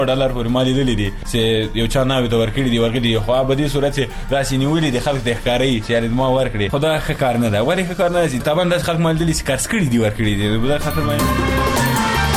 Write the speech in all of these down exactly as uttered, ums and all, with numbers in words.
ډالر پورې مالي دلی دي چې یو چا ناوي ته ورکړي دي ورکړي دي خو په دې صورت چې راسي نیولې د خلک د ښکاري چې یاره ما ورکړي خدا ښه کار نه ده ولې ښه کار نه ده چې طبعا د خلک مال دلی چې کارس کړي دي ورکړي دي بل خاطر باندې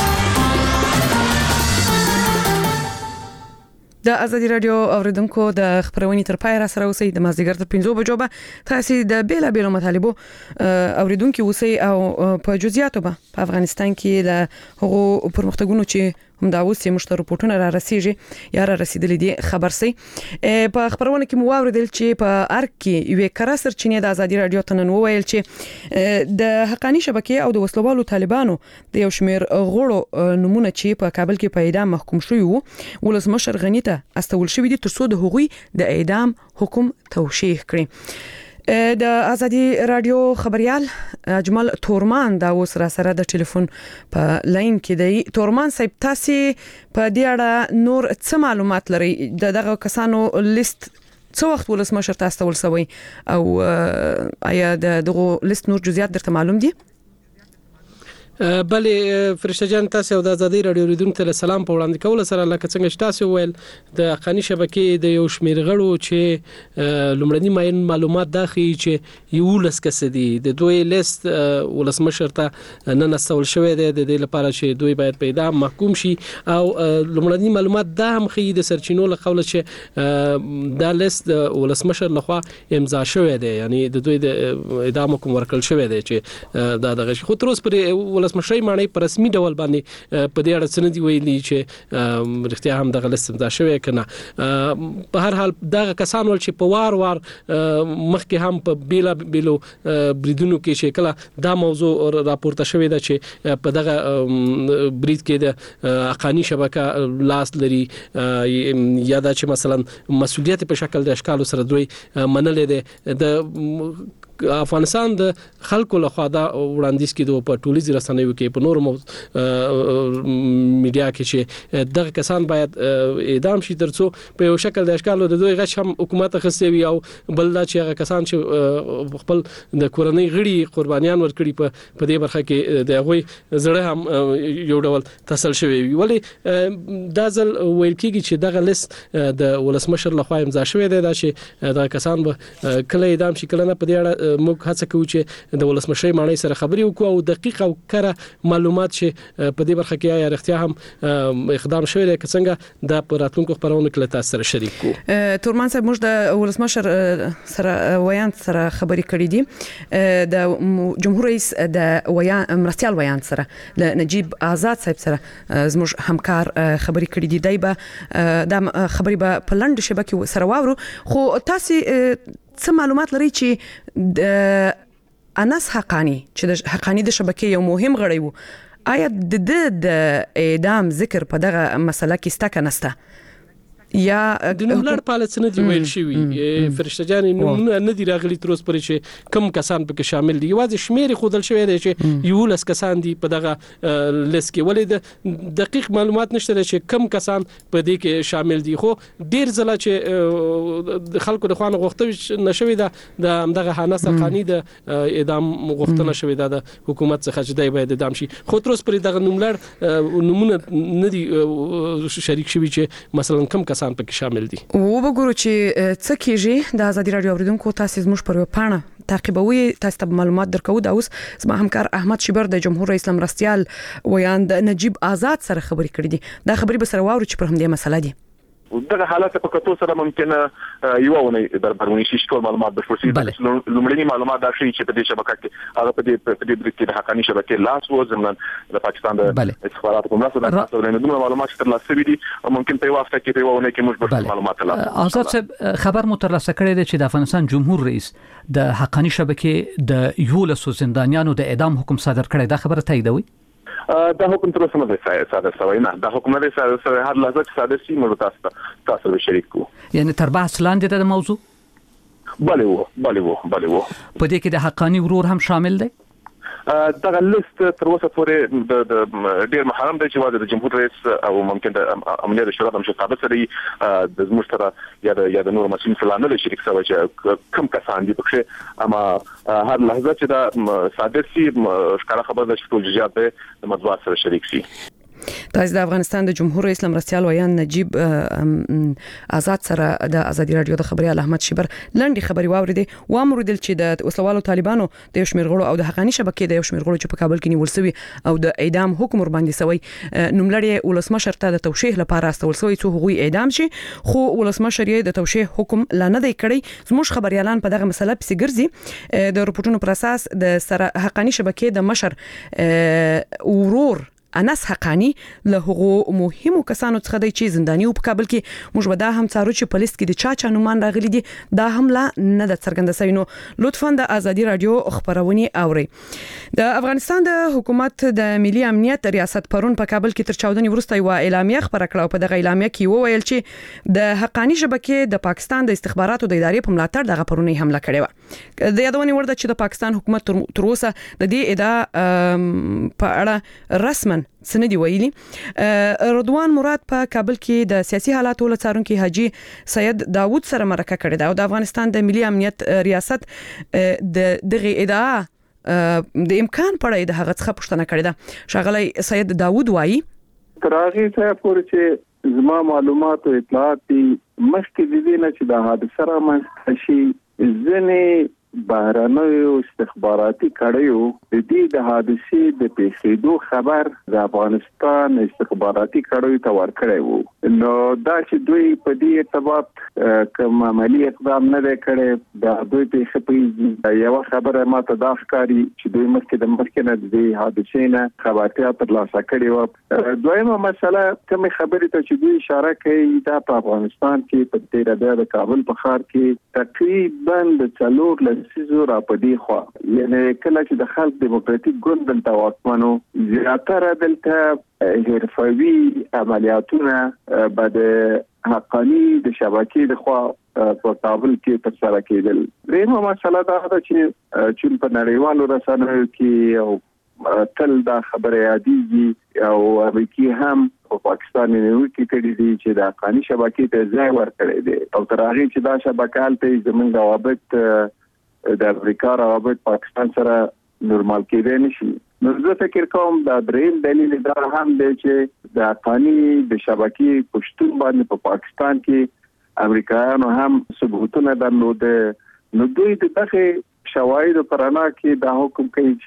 د ازادي رادیو اوریدونکو د خبرونې تر پای را سره اوسئ د مازدیګر تر پنځو بجو به تاسو د بیلا بیلو مطالبو اوریدونکو اوسئ او په جزئیاتو به په افغانستان کې د هغو پرمختګونو چې هم دا اوس یې مشترک رپورټونه را رسیږي یا را رسیدلې دي خبر سي په خبرونه کې مو واوریدل چې په ارګ کې یو کړه سرچینه د ازادي رادیو تنن وویل چې د حقانی شبکې او د وسلوالو طالبانو د یو شمیر غړو نمونه چې په کابل کې په اعدام محکوم شوی وو ولسمشر غنی ته استول شوی دي ترڅو د هغوی د اعدام حکم توشیح کړي د ازادي رادیو خبريال اجمل تورمان دا اوس را سره د ټلیفون په لاین کې دی. تورمان صاحب تاسو په دې اړه نور څه معلومات لري؟ دغه کسانو لیست څو وخت ولسمشر تاسو ته ولسوي او آیا دغه لیست نور جزئیات درته معلوم دي؟ بلې فرشته جان تاسو د ازادي رادیو لیدونکو ته سلام په وړاندې کول سره لکه څنګه تاسو ویل د حقانی شبکې د یو شمیر غړو چې لومړني ماین معلومات داخلي چې یو لس کس دي د دوی لیست ولسمشر ته نن استول شوی دی د دې لپاره چې دوی باید پیدا محکوم شي او لومړني معلومات دا هم خي د سرچینو له قوله چې دا لیست ولسمشر لخوا امضا شوی دی یعنی د دوی د اعدام حکم ورکړل شوی دی چې دا دغه خو تر اوسه پر ولسمشر معنی په رسمي ډول باندې په دې اړه څه نه دی ویلي چې رښتیا هم دغه لیست امضا شوی کنه. په هر حال دغه کسان ول چې په وار وار مخکې هم په بیلا بیلو بریدونو کې شکل دا موضوع راپورته شوی دا چې په دغه برید کې د حقانی شبکه لاس لري یا دا چې مثلا مسولیت په شکل د اشکال سره دوی منلې ده د افغانستان د خلکو له خوا دا وړاندیز کېدو په ټولنیزو رسنیو کې په نورو میډیا کې چې دغه کسان باید اعدام شي ترڅو په یو شکل د اشکالو د دوی غش هم حکومت خسته وي او بل دا چې هغه کسان چې خپل د کورنۍ غړي قربانيان ورکړي په په دې برخه کې د هغوی زړه هم یو ډول تسل شوی وي ولی دا ځل ویل کېږي چې دغه لیست د ولسمشر لخوا امضا شوی دی دا چې دغه کسان به کله اعدام شي کله نه په دې اړه موږ هڅه کوو چې د ولسمشر معنی سره خبرې وکړو او دقیق او کره معلومات چې په دې برخه کې یا رښتیا هم اقدام شوی دی څنګه د پراتونکو خبرونه کله تاسو سره شریک کو. تورمان صاحب موږ د ولسمشر سره ویان سره خبرې کړې دي د جمهور رئیس د ویان مرستيال ویان سره د نجیب آزاد صاحب سره زموږ همکار خبرې کړې دي دای به د خبرې به په لنډ شبکې سره واورو خو تاسو څه معلومات لري چې د انس حقانی چې د حقانی د شبکې یو مهم غړی وو آیا د د اعدام ذکر په دغه مسله کې ستا کنسته یا د نوملړ پالیسي نه دی ویل شوی فرشته جان نو نه دی راغلی تر اوسه پرې چې کم کسان پکې شامل دي یوازې شمیر خودل شوی دی چې یو لس کسان دي په دغه لیست کې ولې د دقیق معلومات نشته چې کم کسان په دې کې شامل دي خو ډیر ځله چې د خلکو د خوانه غوښتل نشوي دا د دغه حنس حقانی د اعدام غوښتنه شوی دا د حکومت څخه چې دی باید اعدام شي خو تر اوسه پرې دغه نوملړ نمونه نه دي شریک شوی چې مثلا کم کسان پکې شامل دي. او وګورو چې څه کېږي د ازادي رادیو اوریدونکو تاسو زموږ پر پاڼه تعقیبوي تاسو ته معلومات درکو دا اوس زما همکار احمد شیبر د جمهور رئیس مرستيال ویان د نجیب آزاد سره خبرې کړې دي دا خبرې به سره واورو چې پر هم دې مسله دي دغه حالت په کتو سره ممکنه یو ونه بربرونی شي ټول معلومات بشپړ شي لومړني معلومات دا شي چې په دې شبکه کې هغه په دې په دې برید کې د حقانی شبکې لاس و زموږ د پاکستان د استخباراتو کوم څه د تاسو له دوه معلومات تر لاسه وي دي ممکن په واسطه کې په ونه کې موږ به معلومات ترلاسه آزاد صاحب خبر مو ترلاسه کړی دی چې د افغانستان جمهور رئیس د حقانی شبکې د یو لسو زندانیانو د اعدام حکم صادر کړی دا خبره تاییدوي دا حکم تر اوسه نه دی صادر شوی نه دا حکم نه دی صادر شوی هر لحظه چې صادر شي موږ تاسو تاسو به شریک کوو یعنی تر بحث لاندې د موضوع بله وو بله وو بله وو په دې کې د حقانی ورور هم شامل دی دغه لیست تر اوسه پورې د ډیر محرم دی چې واده د جمهور رئیس او ممکن د امنیت شورا د مشرتابه سره د زموږ سره یا د یا د نور مسؤلین فلانه له شریک سره چې کم کسان دي پکې اما هر لحظه چې دا صادر شي ښکاره خبر ده چې ټول جزئیات د مطبوعات سره شریک شي تاسو د افغانستان د جمهور رئیس مرستيال ویان نجیب آزاد سره د ازادي رادیو د خبري احمد شیبر لنډي خبري واوریدي و امرودل چې د وسلوالو طالبانو د یو شمېر غړو او د حقانی شبکې د یو شمېر غړو چې په کابل کې نیول شوی او د اعدام حکم ور باندې شوی نوملړی ولسمشر ته د توشیح لپاره استول شوی چې هغوی اعدام شي خو ولسمشر یې د توشیح حکم لا نه دی کړی زموږ خبريالان په دغه مسله پسې ګرځي د رپورټونو پر اساس د سره حقانی شبکې د مشر ورور انس حقانی له هغو مهمو کسانو څخه دی چې زنداني په کابل کې موږ به دا هم څارو چې په لیست کې د چا چا نومان راغلي دي دا هم لا نه د څرګنده شوی نو لطفا د ازادي رادیو خبرونه اوري د افغانستان د حکومت د ملي امنیت ریاست پرون په کابل کې تر چاودنې وروسته یو اعلامیه خبره کړه او په دغه اعلامیه کې وویل چې د حقانی شبکې د پاکستان د استخباراتو د ادارې په ملاتړ دغه پرونی حمله کړې و د یادونې ورده چې د پاکستان حکومت تر اوسه د دې ادعا په اړه رسمن سندي ویلي رضوان مراد په کابل کې د سیاسي حالاتو لڅارونکو حاجی سید داوود سره مرکه کړې ده او د افغانستان د ملي امنیت ریاست د دغه ادعا د امکان پړې د هغه څخه پوښتنه کړې ده شغله سید داوود وایي تراغي ته پورې چې زما معلومات او اطلاعات مخکې د دې نه چې د حادثه را منځته شي ځنې بهرنیو استخباراتي کړیو د دې د حادثې د پیښېدو خبر د افغانستان استخباراتي کړیو ته ورکړی وو نو دا چې دوی په دې ارتباط کوم عملی اقدام نه کړي دا دوی په خپل یو خبره ماته دا ښکاري چې دوی مخکې د مخکې نه د دې حادثې نه خبرتیا ترلاسه کړې و دویمه مسله کوم خبرې ته چې دوی اشاره کوي دا په افغانستان کې په تیر بیا د کابل په ښار کې تقریبا د څلور سيزو را پدې خو یعنی کله چې د خلک دیموکراتیک ګوند دلته واکمنو زیاتره دلته حرفوي عملیاتونه بعد حقانی د شبکې د خو په کابل کې ترسره کېدل. دغه مسله دا ده چې چې په نړیوالو رسنیو کې او تل دا خبره یادېږي او امریکای هم په پاکستان نیو کې کړي دي چې د حقانی شبکې ته ځای ورکړي دي او تر هغه چې دا شبکه الته زمونږ روابط د امریکا روابط پاکستان سره نورمال کېدای نشي. نو زه فکر کوم دا دریم دلیل دا هم دی چې د حقانی د شبکې پښتون باندې په پا پاکستان کې امریکایانو هم ثبوتونه درلوده نو دوی دغه شواهد پرانا کې دا حکم کوي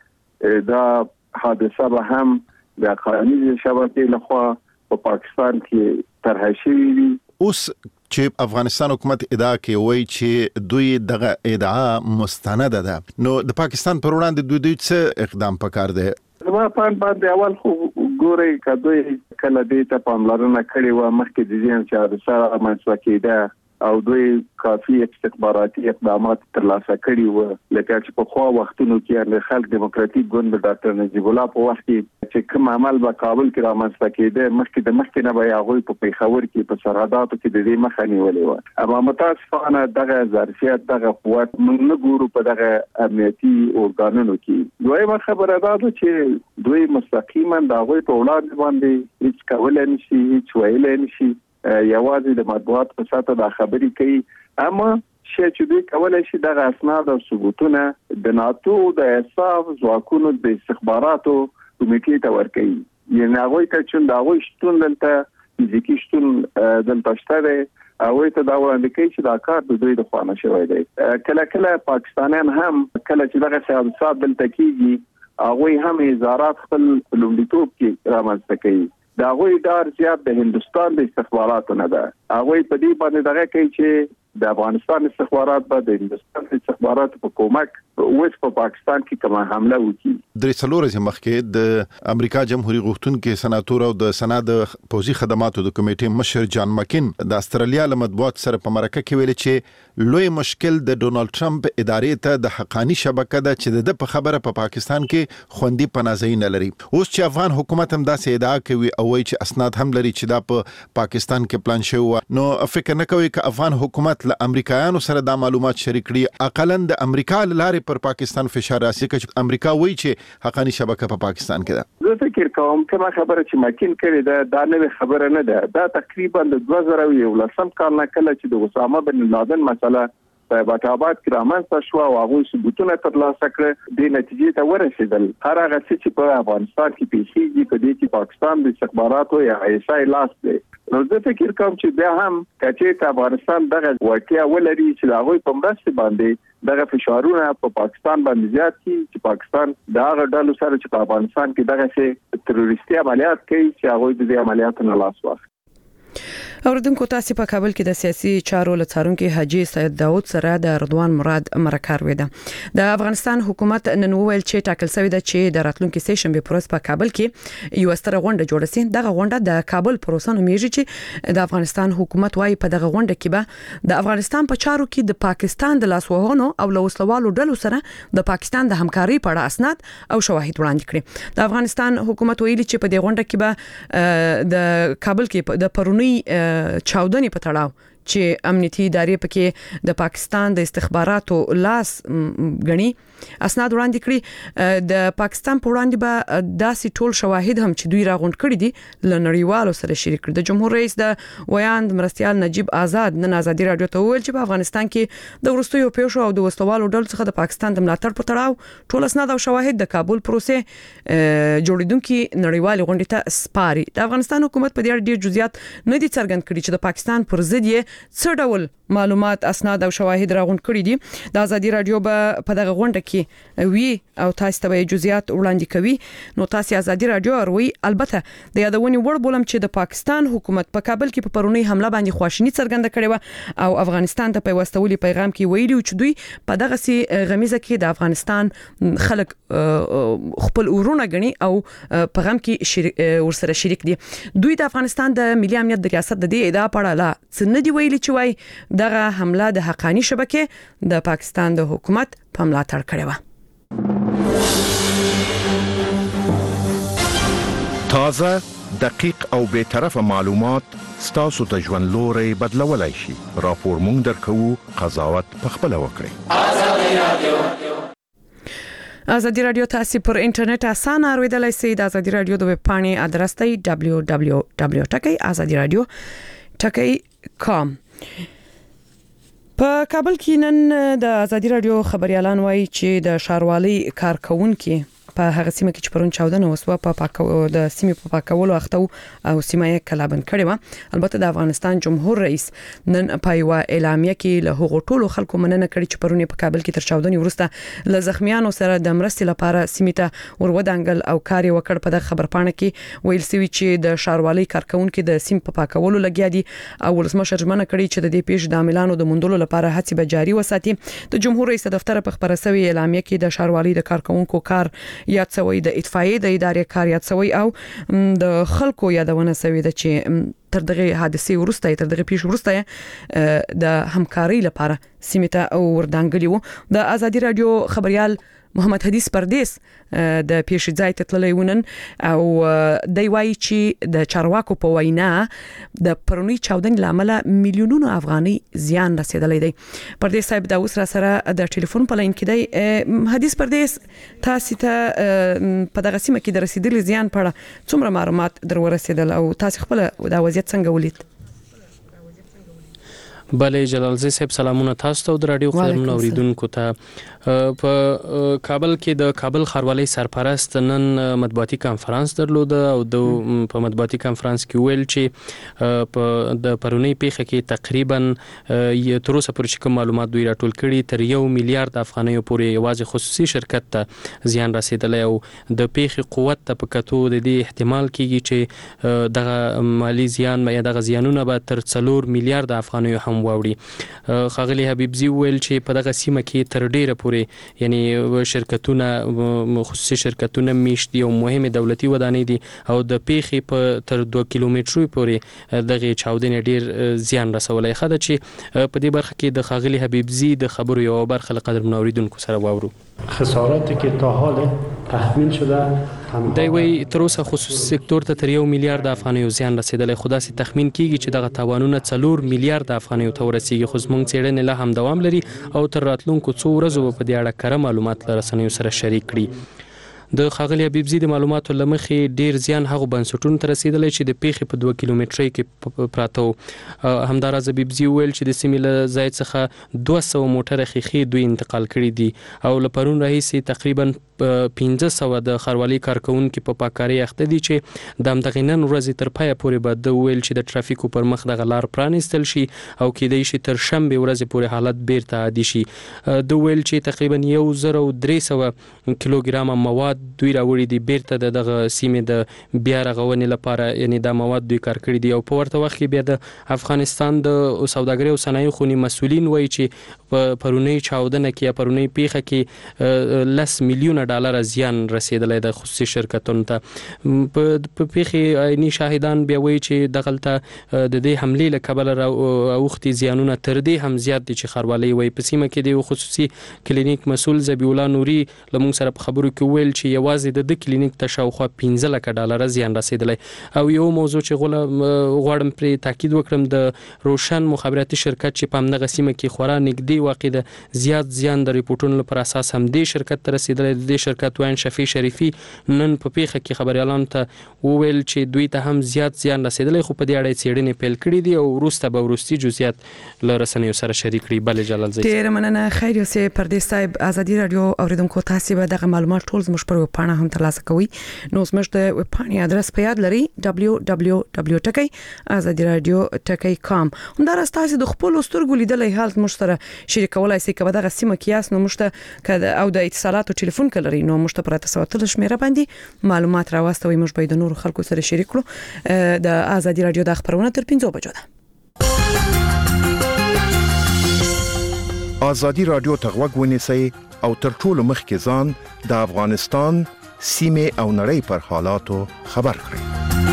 چې دا حادثه به هم د حقانی شبکې لخوا په پاکستان کې طرح شوی وي. اوس چې افغانستان حکومت ادعا کوي وای چې دوی دغه ادعا مستند ده نو د پاکستان پر وړاندې دوی دوی څه اقدام پکار دی؟ زما په باندې اول خو ګوري کدوې کله دې ته پاملرنه کړې و مخکې د دې چې سره منځ کېده او دوی کافي استخباراتي اقدامات ترلاسه کړي و لکه چې په خو وختونو کې د خلک دیموکراتیک ګوند د ډاکټر نجیب الله په وخت کې چې کوم عمل په کابل کې رامنځته کېده مخکې د مخکې نه به هغه په پیښور کې په سرحداتو کې د دې مخه نیولې و اما متاسفانه دغه ظرفیت دغه قوت موږ نه ګورو په دغه امنیتي اورګانونو کې. دویمه خبره دا ده چې دوی مستقیما د هغه په وړاندې باندې هیڅ کولای نشي هیڅ ویلای نشي یوازې د مطبوعات په ساته دا خبرې کوي اما شې چې دوی کولای شي دغه اسناد او ثبوتونه د ناتو د حساب ځواکونو د استخباراتو کمیټې ته ورکړي یعنی هغه ته چې دا هغه شتون دلته فزیکی شتون دلته شته هغه ته دا وړاندې کوي چې دا کار د دوی د خوانه شوی دی. کله کله پاکستانیان هم کله چې دغه سیاست دلته کیږي هغه هم وزارت خپل لومړیتوب کې رامنځته کوي دا غوي دار زیات د هندستان د استخباراتو نه ده هغه په دې باندې دغه کوي چې د افغانستان استخبارات به د هندستان استخباراتو په کومک اوس په پاکستان کې کومه حمله وکړي. درې څلور ورځې مخکې د امریکا جمهوریت غوښتونکو سناتور او د سناد پوزي خدماتو د کمیټې مشر جان مکین د استرالیا له مطبوعات سره په مرکه کې ویل چې لوی مشکل د ډونالد ټرمپ ادارې ته د حقانی شبکه ده چې د په خبره په پا پاکستان کې خوندي پناهځای نه لري. اوس چې افغان حکومت هم داسې ادعا کوي او وایي چې اسناد هم لري چې دا په پاکستان کې پلان شوی نو فکر نه کوي چې افغان حکومت له امریکایانو سره دا معلومات شریک کړي اقلا د امریکا لارې پر پاکستان فشار راسي چې امریکا وایي چې حقانی شبکه په پاکستان کې ده. زه فکر کوم کومه خبره چې مکین کړي ده دا نه خبره نه ده دا تقریبا د دوه زره یولسم کال نه کله چې د اسامه بن لادن مسله په بټاباد کې رامنځته شو او هغه ثبوتونه ترلاسه کړ د نتیجې ته ورسېدل. هر هغه څه چې په افغانستان کې پیښیږي په دې کې پاکستان د استخباراتو یا آی اس آی لاس دی. نو زه فکر کوم چې بیا هم کچې افغانستان دغه وړتیا ولري چې د هغوی په مرسته باندې دغه فشارونه په پاکستان باندې زیات کړي چې پاکستان د هغه ډلو سره چې په افغانستان کې دغه څه تروریستي عملیات کوي چې هغوی د دې عملیاتو نه لاس واخلي. اوردونکو تاسو په کابل کې د سیاسي چارو لڅارونکو حاجی سید داوود سره د رضوان مراد مرکه ویده. د افغانستان حکومت نن وویل چې ټاکل شوی د چې د راتلونکو سیشن به پروس په کابل کې یو ستره غونډه جوړه سي. دغه غونډه د کابل پروسانو میږي چې د افغانستان حکومت وايي په دغه غونډه کې به د افغانستان په چارو کې د پاکستان د لاسوهانو او لوسلوالو ډلو سره د پاکستان د همکاري په اړه اسناد او شواهد وړاندې کړي. د افغانستان حکومت ویلي چې په دې غونډه کې به د کابل کې د پرونی چاودنې په تړاو چې امنیتي ادارې پکې د پاکستان د استخباراتو لاس غني اسناد وړاندې کړي. د پاکستان په وړاندې به داسې ټول شواهد هم چې دوی راغونډ کړي دي لنړیوالو سره شریک کړي. د جمهور رئیس د ویاند مرستيال نجیب آزاد نن آزادي رادیو ته وویل چې په افغانستان کې د ورستیو پیښو او د وسلوالو ډلو څخه د پاکستان د ملاتړ په تړاو ټول اسناد او شواهد د کابل پروسه جوړیدونکو نړیوال غونډې ته سپاري. د افغانستان حکومت په دې اړه ډیر جزئیات نه دي څرګند کړي چې د پاکستان پر ضد یې څه ډول معلومات اسناد او شواهد راغونډ کړي دي. د آزادي رادیو په دغه غونډه کې وی او تاسو ته جزئیات وړاندې کوي. نو تاسو آزادي رادیو اروي البته د یادونې وړ بولم چې د پاکستان حکومت په کابل کې په پرونی حمله باندې خواشینی څرګنده کړې و او افغانستان ته په وستولي پیغام کې ویلي چې دوی په دغه سي غمیزه کې د افغانستان خلک خپل ورونه غني او په غم کې ورسره شریک دي. دوی د افغانستان د ملي امنیت د ریاست د دې ادعا په اړه لا څه نه دی ویلي چې وای دغه حمله د حقانی شبکې د پاکستان د حکومت په ملاتړ کړې و. تازه دقیق او به طرفه معلومات ستاسو ته ژوند لوري بدلولای شي. راپور مونږ درکو قضاوت په خپل وکړئ. آزادي رادیو آزادي رادیو تاسو پر انټرنیټ اسانه اوریدلای شئ. د آزادي رادیو د ویب پاڼې ادرس دی دبلیو دبلیو دبلیو ټکی آزادي رادیو ټکی کام. په کابل کې نن د آزادي رادیو خبريالان وایي چې د ښاروالۍ کارکونکو په هغه سیمه کې چې پرون چاودنه وسوه په پاکو د سیمې په پاکولو اخته او سیمه یې کلابند کړې و. البته د افغانستان جمهور رئیس نن په یو اعلامیه کې له هغو ټولو خلکو مننه کړې چې پرون په کابل کې تر چاودنې وروسته له زخمیانو سره د مرستې لپاره سیمې ته ورودانګل او کار وکړ. په دغه خبرپاڼه کې ویل شوی چې د ښاروالۍ کارکونکو د سیمې په پاکولو لګیا دي او ولسمشر ژمنه کړې چې د دې پیښې د عاملانو د موندلو لپاره هڅې به جاري وساتي. د جمهور رئیس دفتر په خبره شوی اعلامیه کې د ښاروالۍ د کارکونکو کار یاد شوی د اطفائیه د ادارې کار یاد شوی او د خلکو یادونه شوی د چې تر دغه حادثې ورسته تر دغه پیښې ورسته د همکاري لپاره سیمه ته وردانګلی وو. د آزادي رادیو خبريال محمد حدیث پردیس د پیښې ځای ته تللی ونن او د وایي چې د چارواکو په وینا د پرونی چاودنې لامل میلیونونو افغاني زیان رسیدلی دی. پردیس صاحب د اوس را سره د ټلیفون په لاین کې دی. حدیث پردیس تاسو ته په دغه سیمه کې د رسیدلي زیان په اړه څومره معلومات در ورسېدل او تاسو خپل د وضعیت څنګه ولید؟ بله جلال زی صاحب سلامونه تاسو ته د رادیو خبرونو اوریدونکو ته. په کابل کې د کابل ښاروالۍ سرپرست نن مطبوعاتي کانفرنس درلود او د په مطبوعاتي کانفرنس کې ویل چې په د پرونی پیښه کې تقریبا تر اوسه پورې کوم معلومات دوی راټول کړي تر یو میلیارډ افغانیو پورې یوازې خصوصي شرکت ته زیان رسیدلی او د پیښې قوت ته په کتو د دې احتمال کېږي چې دغه مالی زیان یا دغه زیانونه به تر څلور میلیارډ افغانیو هم واوړي. ښاغلي حبیبزي ویل چې په دغه سیمه کې تر ډیره پورې یعنی شرکتونه خصوصي شرکتونه میشت یو مهمه دولتي ودانې دي او د پیښې په تر دوه کیلومترو پورې دغه چاودنې ډیر زیان رسولای. خاله چې په دې برخه کې د ښاغلي حبیبزي د خبرو یو برخه لقدر منوریدونکو سره واورو. خساراتی که تا حال تخمین شده دی وی تر اوسه خصوصي سکتور ته تر یو میلیارډ افغانیو زیان رسیدلی خو داسې تخمین کیږي چې دغه تاوانونه څلور میلیارډ افغانیو ته ورسیږي. خو زموږ څېړنې لا هم دوام لري او تر راتلونکو څو ورځو په دې اړه کره معلومات له رسنیو سره شریک کړي. د ښاغلي حبیبزي د معلوماتو لمخې ډیر زیان هغه بنسټونو ته رسیدلی چې د پیښې په دوه کیلومترۍ کې پراته وو. همداراز حبیبزي وویل چې د سیمې له ځای څخه دوه سوه موټره ښیښې دوی انتقال کړي دي او له پرون راهیسې تقریبا پنځه سوه د ښاروالۍ کارکونکي په پاککارۍ اخته دي چې د همدغې نن ورځې تر پایه پورې به ده وویل چې د ټرافیکو پر مخ دغه لار پرانیستل شي او کیدای شي تر شنبې ورځې پورې حالت بیرته عادي شي. ده وویل چې تقریبا یو زر او درې سوه کیلوګرامه مواد دوی راوړي دي بیرته د دغه سیمې د بیا رغونې لپاره، یعنی دا مواد دوی کار کړي دي. او په ورته وخت کې بیا د افغانستان د سوداګرۍ او صنایعو خونې مسؤلین وایي چې په پرونی چاودنه کې یا پرونی پیښه کې لس میلیونه ډالر زیان رسیدلی د خصوصي شرکتونو ته. په پیښې عیني شاهدان بیا وایي چې دغلته د دې حملې له کبله راوختي زیانونه تر دې هم زیات دي چې ښاروالۍ وایي. په سیمه کې د یو خصوصي کلینیک مسؤل ذبیح الله نوري له موږ سره په خبرو کې وویل چې یوازې د ده کلینیک ته شاوخوا پنځه لکه ډالره زیان رسیدلی. او یو موضوع چې غوله غواړم پرې تاکید وکړم، د روشن مخابراتي شرکت چې په همدغه سیمه کې خورا نږدې واقع ده، زیات زیان د ریپورټونو پر اساس همدې شرکت ته رسیدلی. د دې شرکت وین شفیع شریفي نن په پیښه کې خبريالانو ته وویل چې دوی ته هم زیات زیان رسیدلی، خو په دې اړه څېړنې پیل کړي دي او وروسته به وروستي جزئیات له رسنیو سره شریک کړي. بله جلال زی ډېره مننه. خیر یوسف پردیس صاحب، ازادي رادیو اوریدونکو تاسو به دغه معلومات ټول زموږ پر وپاڼه هم ترلاسه کوئ. نو زموږ د وپاڼې ادرس په یاد لري دبلیو دبلیو دبلیو ټکی ازادي رادیو ټکی کام. همدارس تاسو د خپل سترګو لیدلې حالت موږ سره شریکولای شئ. کبه دغه سیمه کې یاس نو موږ ته او د اتصالاتو ټلیفون کلري نو موږ ته پر تاسو ته شمیره باندې معلومات راوستوي. موږ به د نور خلکو سره شریک کړو. د ازادي رادیو د خبرونه تر پنځو بجو ده. ازادي رادیو ته غوږ ونیسئ او تر ټولو مخکې ځان د افغانستان سیمه او نړۍ پر حالاتو خبر کړئ.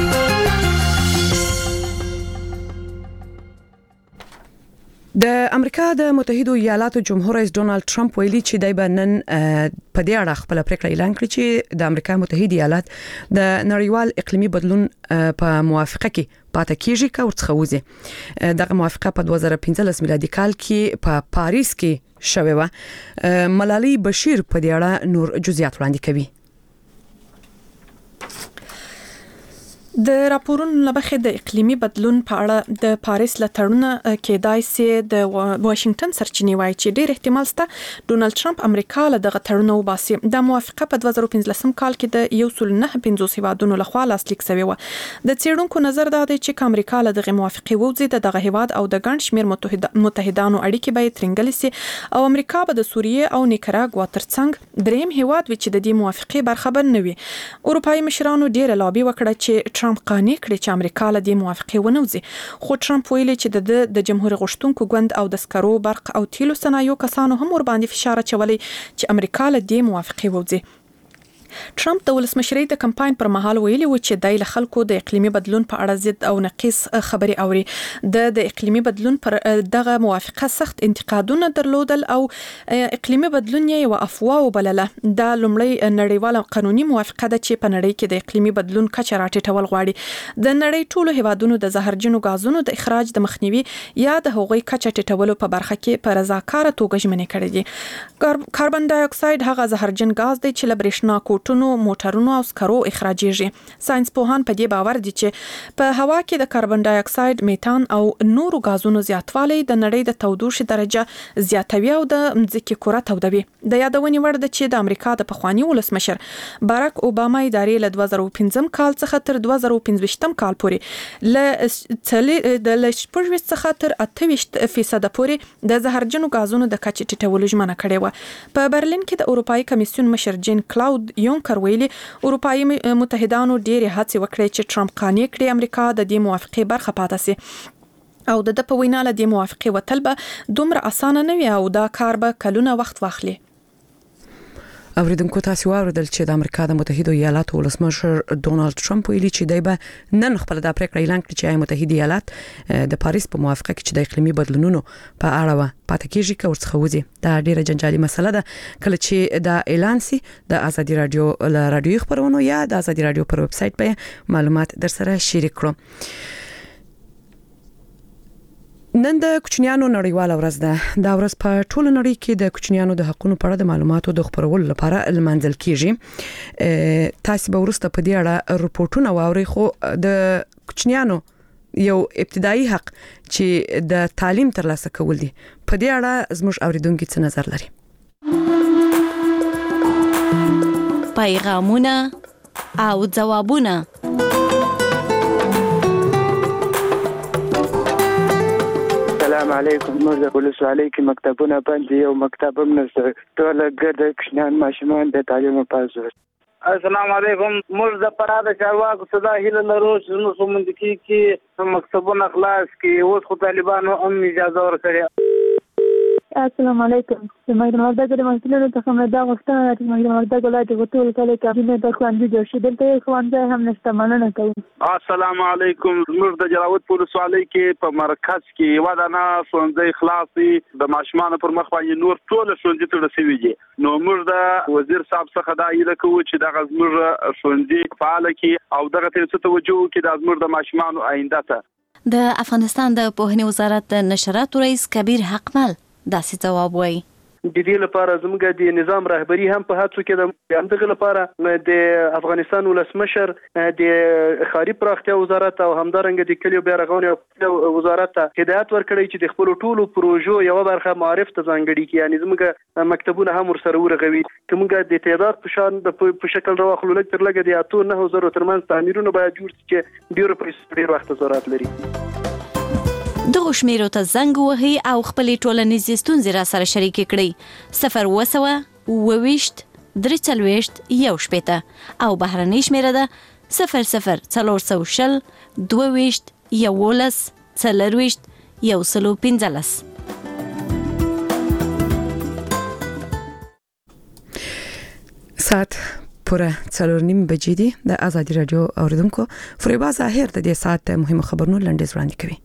د امریکا د متحده ایالاتو جمهور رئیس ډونالد ټرمپ ویلي چې دای به نن په دې اړه خپل پریکړه اعلان کړي چې د امریکا متحده ایالات د نړیوال اقلیمي بدلون په موافقه کې پاتې کیږي کا ورڅخه وځي. دغه موافقه په دوه زره پنځلس میلادي کال کې په پاریس کې شوه و. ملالۍ بشیر په دې اړه نور جزئیات وړاندې کوي. د راپورونو لبخې د اقلیمي بدلون په اړه د پاریس لټړونه کېدای سي د واشنگټن سرچینې وایي چې ډېر احتمال شته ډونالد ټرمپ امریکا له دغه تړون وباسي. د موافقه په دوه زره پنځلسم کال کې د یو سل نه پنځوس هیوادونو لخوا لاسلیک شوی و. د څېړونکو نظر دا دی چې امریکا له دغه موافقه وځي د دغه هیواد او د ګڼ شمېر متحدانو اړیکې به ترنګل سي او امریکا به د سوریه او نیکراګوا ترڅنګ دریم هیواد وي چې د دې موافقه برخه نه وي. اروپایي مشرانو ډېر لابي وکړه چې ټرمپ قانع کړي چې امریکا له دې موافقه ونه وځي، خو ټرمپ ویلي چې د جمهور غشتونکو ګوند او د سکرو برق او تیلو صنایعو کسانو هم ور باندې فشار اچولی چې امریکا له دې موافقه وځي. ټرمپ د ولسمشرۍ د کمپاین پر مهال ویلي و چې دای له خلکو د اقلیمي بدلون په اړه ضد او نقیص خبري اوري. د د اقلیمي بدلون پر دغه موافقه سخت انتقادونه درلودل او اقلیمي بدلون یې و افواه وبلله. د لومړی نړیواله قانوني موافقه ده چې په نړۍ کې د اقلیمي بدلون کچه راټیټول غواړي. د نړۍ ټولو هیوادونو د زهرجنو غازونو د اخراج د مخنیوي یا د هغوی کچه ټیټولو په برخه کې په رضاکاره توګه ژمنې کړې دي. کاربن ډای اکساید هغه زهرجن غاز دی چې له برېښنا کوټونو، موټرونو او سکرو اخراجيږي. ساينس پوهان په دې باور دي چې په هوا کې د کاربن ډای اکساید، میتان او نورو غازونو زیاتوالی د نړۍ د تودوخې درجه زیاتوي او د ځمکې کره تودوي. د یادونې وړ ده چې د امریکا د پخوانی ولسمشر باراک اوباما ادارې له دوه زره پنځم کال څخه تر دوه زره پنځوستم کال پورې له د لشپږ څخه تر اته ویشت فیصد پورې د زهرجنو غازونو د کچې ټیټولو ژمنه کړې و. په برلین کې د اروپאי کمیسیون مشر جین کلاود یونکر ویلي اروپאי متحدانو ډېرې هڅې وکړې چې ټرمپ قانع کړي امریکا د دې موافقه برخه پاتې سي او د په وینا له دې موافقه وتل به دومره اسانه نه وي او دا کار به کلونه وخت واخلي. اوریدونکو تاسو واوریدل چې د امریکا د متحده ایالاتو ولسمشر ډونالد ټرمپ ویلي چې دی به نن خپل د پریکړې اعلان کړي چې متحده ایالات د پاریس په موافقه کې چې د اقلیمي بدلونونو په اړه پاتې کیږي که ورڅخه وځي. دا ډیره جنجالي مسله ده. کله چې دا اعلان سي د ازادي رادیو له رادیو خبرونو یا د ازادي رادیو پر ویب سټ به معلومات در سره شریک کړو. نن د کوچنیانو نړیواله ورځ ده. دا ورځ په ټوله نړۍ کې د کوچنیانو د حقوقو په اړه د معلوماتو د خپرولو لپاره لمانځل کیږي. تاسو به ورسته په دې اړه رپورټونه واورئ، خو د کوچنیانو یو ابتدایي حق چې د تعلیم ترلاسه کول دي، په دې اړه زموږ اوریدونکو څه نظر لري؟ پیغامونه او ځوابونه. السلام علیکم. موږ د ولسوالۍ کې مکتبونه بند دي او مکتب هم نشته، ټول ګرد کوچنیان ماشومان د تعلیم په ضرورت. السلام علیکم. موږ د پرا د چارواکو صدا هیله لرو چې موږ سمندکی کې مکتبونه خلاص کې اوس خو طالبانو هم اجازه ورکړي. السلام علیکم. زموږ د وردګو د مسؤلینو څخه مې دا غوښتنه ده چې زموږ د وردګو ولایت کې ټول کله کابینه د ښوونځي جوړ شي، دلته یې ښوونځی هم نشته. مننه کوم. السلام علیکم. موږ د جلاوت په ولسوالۍ کې په مرکز کې یو دانه ښوونځی خلاص دی، د ماشومان پر مخ باندې نور ټول ښوونځي تړل شوي دي. نو موږ د وزیر صاحب څخه دا هیله کوو چې دغه زموږ ښوونځي فعال کړي او دغه ته توجه وکړي د زموږ د ماشومان آینده ته. د افغانستان د پوهنې وزارت د نشراتو رئیس کبیر حقمل داسې ځواب وایي. د دې لپاره زموږ د نظام رهبری هم په هڅو کې د همدغه لپاره د افغانستان ولسمشر د ښاري پراختیا وزارت او همدارنګه د کلیو بیارغونې وزارت ته هدایت ورکړی چې د خپل ټولو پروژو یو برخه معرف ته ځانګړي کړي، یعنی زموږ مکتبونه هم ورسره ورغوي. کومګه د تعداد په شان په شکل راوخلو لږ تر لږه د اتو نه زره ترمنځ تعمیرونه باید جوړ شي چې ډیرو پیسې ډیر وخت ضرورت لري. دغه شمیرو ته زنګ وهي او خپلې ټولنیزې ستونزې را سره شریکې کړئ. صفر اووه سوه اووه ویشت درې څلوېښت یو شپېته او بهرنۍ شمیره ده صفر صفر څلور سوه شل دوه ویشت یولس څلرویشت یو سلو پنځلس. ساعت پوره څلور نیم بجې دي. د آزادي رادیو اوریدونکو فریبا ظاهر د دې ساعت مهمه خبرونه لنډیز وړاندې کوي.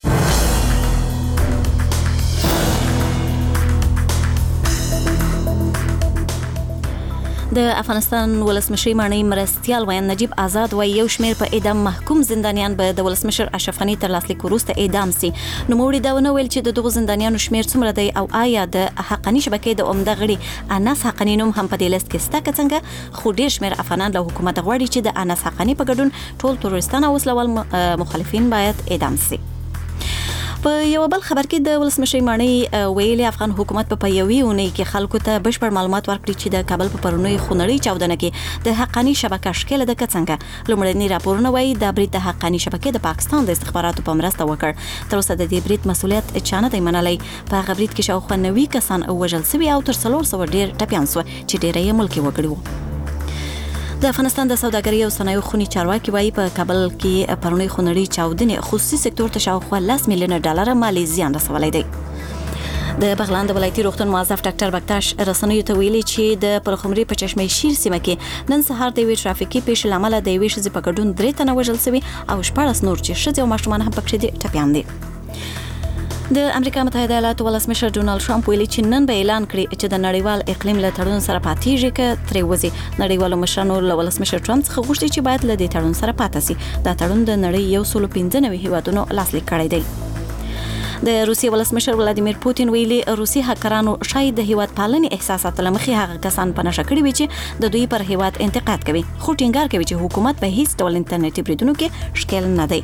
د افغانستان ولسمشر مانی مرستيال ویان نجیب آزاد وایي یو شمیر په اعدام محکوم زندانیان به د ولسمشر اشرف غنی تر لاسلیک وروسته اعدام سي. نو موږ دا ونه ویل چې د دغو زندانیانو شمیر څومره دی او آیا د حقانی شبکې د عمده غړي انس حقانی نوم هم په دې لیست کې ستا څنګه؟ خو ډیر شمیر افغانان له حکومت غواړي چې د انس حقانی په ګډون ټول تروریستان او وسلوال مخالفین باید اعدام سي. په یو بل خبر کې د ولسمشر مانی ویلي افغان حکومت په یوې اونۍ کې خلکو ته بشپړ معلومات ورکړي چې د کابل په پرونی خونړۍ چاودنه کې د حقانی شبکه شکل د کڅنګه. لومړني راپورونه وایي د برید د حقانی شبکې د پاکستان د استخباراتو په مرسته وکړ. تر اوسه د دې برید مسولیت چانه دی منلای. په هغه برید کې شاوخوا نوي کسان وژل شوي او تر څلور سوه ډیر ټپیان شو چې ډیری یې ملکي وګړي وو. د افغانستان د سوداګرۍ او صنایعو خونی چارواکي وایي په کابل کې پرونی خونړۍ چاودنې خصوصي سکتور ته شاوخوا لس میلیونه ډالر مالي زیان رسولی دی. د بغلان د ولایتي روغتون موظف ډاکټر بکتاش رسنیو ته ویلي چې د پرخمري په چشمه شیر سیمه کې نن سهار د وی ټرافیکي پیښې لامل د وی شذ په ګډون درې تنه وژل شوي او شپږ نور چې شذ او ماشومان هم پکې دي ټپيان دي. د امریکا متحده ایالاتو ولسمشر ډونالد ټرمپ ویلي چې نن به اعلان کړي چې د نړیوال اقلیم له تړون سره پاتېږي که ترې وځي. نړیوالو مشرانو له ولسمشر ټرمپ څخه غوښتي چې باید له دې تړون سره پاتې شي. دا تړون د نړۍ یو سل پنځه نوي هیوادونو لاسلیک کړی دی. د روسیې ولسمشر ولادیمیر پوتین ویلي روسي هکرانو شاید د هیواد پالنې احساسات لمخې هغه کسان په نشه کړي وي چې د دوی پر هیواد انتقاد کوي، خو ټینګار کوي چې حکومت په هیڅ ډول انټرنیټي بریدونو کې ښکیل نه دی.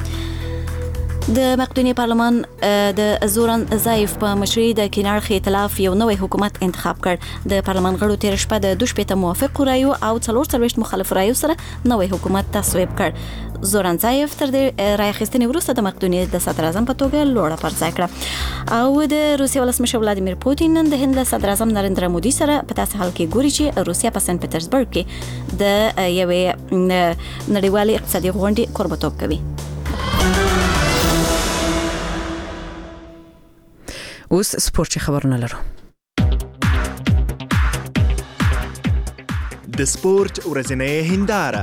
د مقدوني پارلمان د زوران زایف په مشرۍ د کیناړخ ائتلاف یو نوی حکومت انتخاب کړ. د پارلمان غړو تیر شپه د دوه شپېته موافق رایو او څلور څلوېښت مخالف رایو سره نوی حکومت تصویب کړ. زوران زایف تر دې رای اخیستنې وروسته د مقدوني د صدر اعظم په توګه لوړه پر ځای کړه. او د روسیې ولسمشر ولادیمیر پوتین نن د هند له صدر اعظم نریندرا مودي سره په تاسو حال کې ګوري چې روسیا په سنت پټرزبرګ کې د یوې نړیوالې اقتصادي غونډې کوربه‌توب کوي. اوس سپورتي خبرونه لرو. د سپورت ورځنۍ هنداره.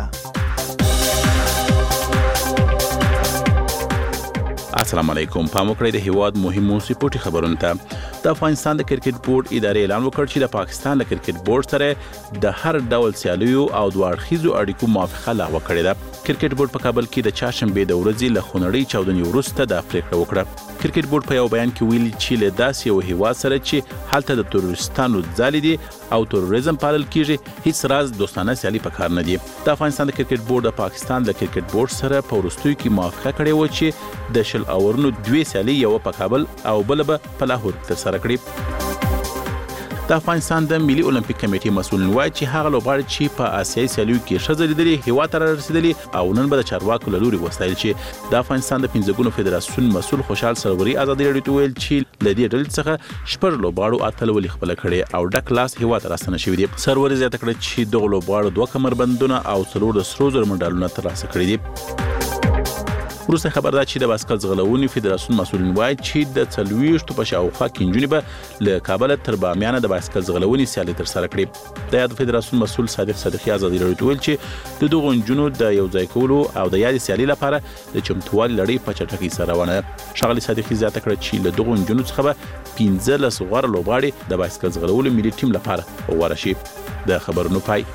السلام علیکم. پام وکړئ د هیواد مهمو سپورتي خبرونو ته. د افغانستان د کرکټ بورډ ادارې اعلان وکړ چې د پاکستان د کرکټ بورډ سره د هر ډول سیالیو او دوه اړخیزو اړیکو موافقه لغوه کړې ده. کرکټ بورډ په کابل کې د چهارشنبه د ورځې له خونړۍ چاودنې وروسته د پریکړه وکړه کرکټ بورډ په یو بیان کې ویلي چې له داسې یو هیواد سره چې هلته د تروریستانو ځالې دي او تروریزم پالل کیږي هیڅ راز دوستانه سیالي پکار نه دي. د افغانستان د کرکټ بورډ د پاکستان د کرکټ بورډ سره په وروستیو کې موافقه کړې و چې د شل اورونو دوه سیالي یو په کابل او بل په لاهور کې ترسره کړي. د افغانستان د ملي اولمپیک کمیټې مسؤل وایي چې هغه لوبغاړي چې په آسیایي سیالیو کې ښه ځلېدلي هیواد ته رسیدلي او نن به د چارواکو له لوري وستایل چې د افغانستان د پنځه ګونو فدراسیون مسؤل خوشحال سروري ازادي راډیو ته ویل چې له دې ډلې څخه شپږ لوبغاړو اتلولي خپله کړې او ډک لاس هیواد ته راستنه شوي دي. سروري زیاته کړه چې دغه لوبغاړو دوه کمربندونه او څلور د سرو زرو مډالونه ترلاسه کړي دي. وروسته خبر ده چې د باسکل ځغلونې فدراسیون مسؤلین وایي چې د څلوېښتو په شاوخوا کې نجونې به له کابله تر بامیانه د باسکل ځغلونې سیالۍ ترسره کړي. د یاد فدراسیون مسؤل صادق صدیقي ازادي راډیو ته ویل چې د دغو نجونو د یو ځای کولو او د یادې سیالۍ لپاره د چمتووالي لړۍ په چټکۍ سره روانه ده. ښاغلي صدیقي زیاته کړه چې له دغو نجونو څخه به پنځلس غوره لوبغاړي د باسکل ځغلولو ملي ټیم لپاره غوره شي. د خبرونو پای.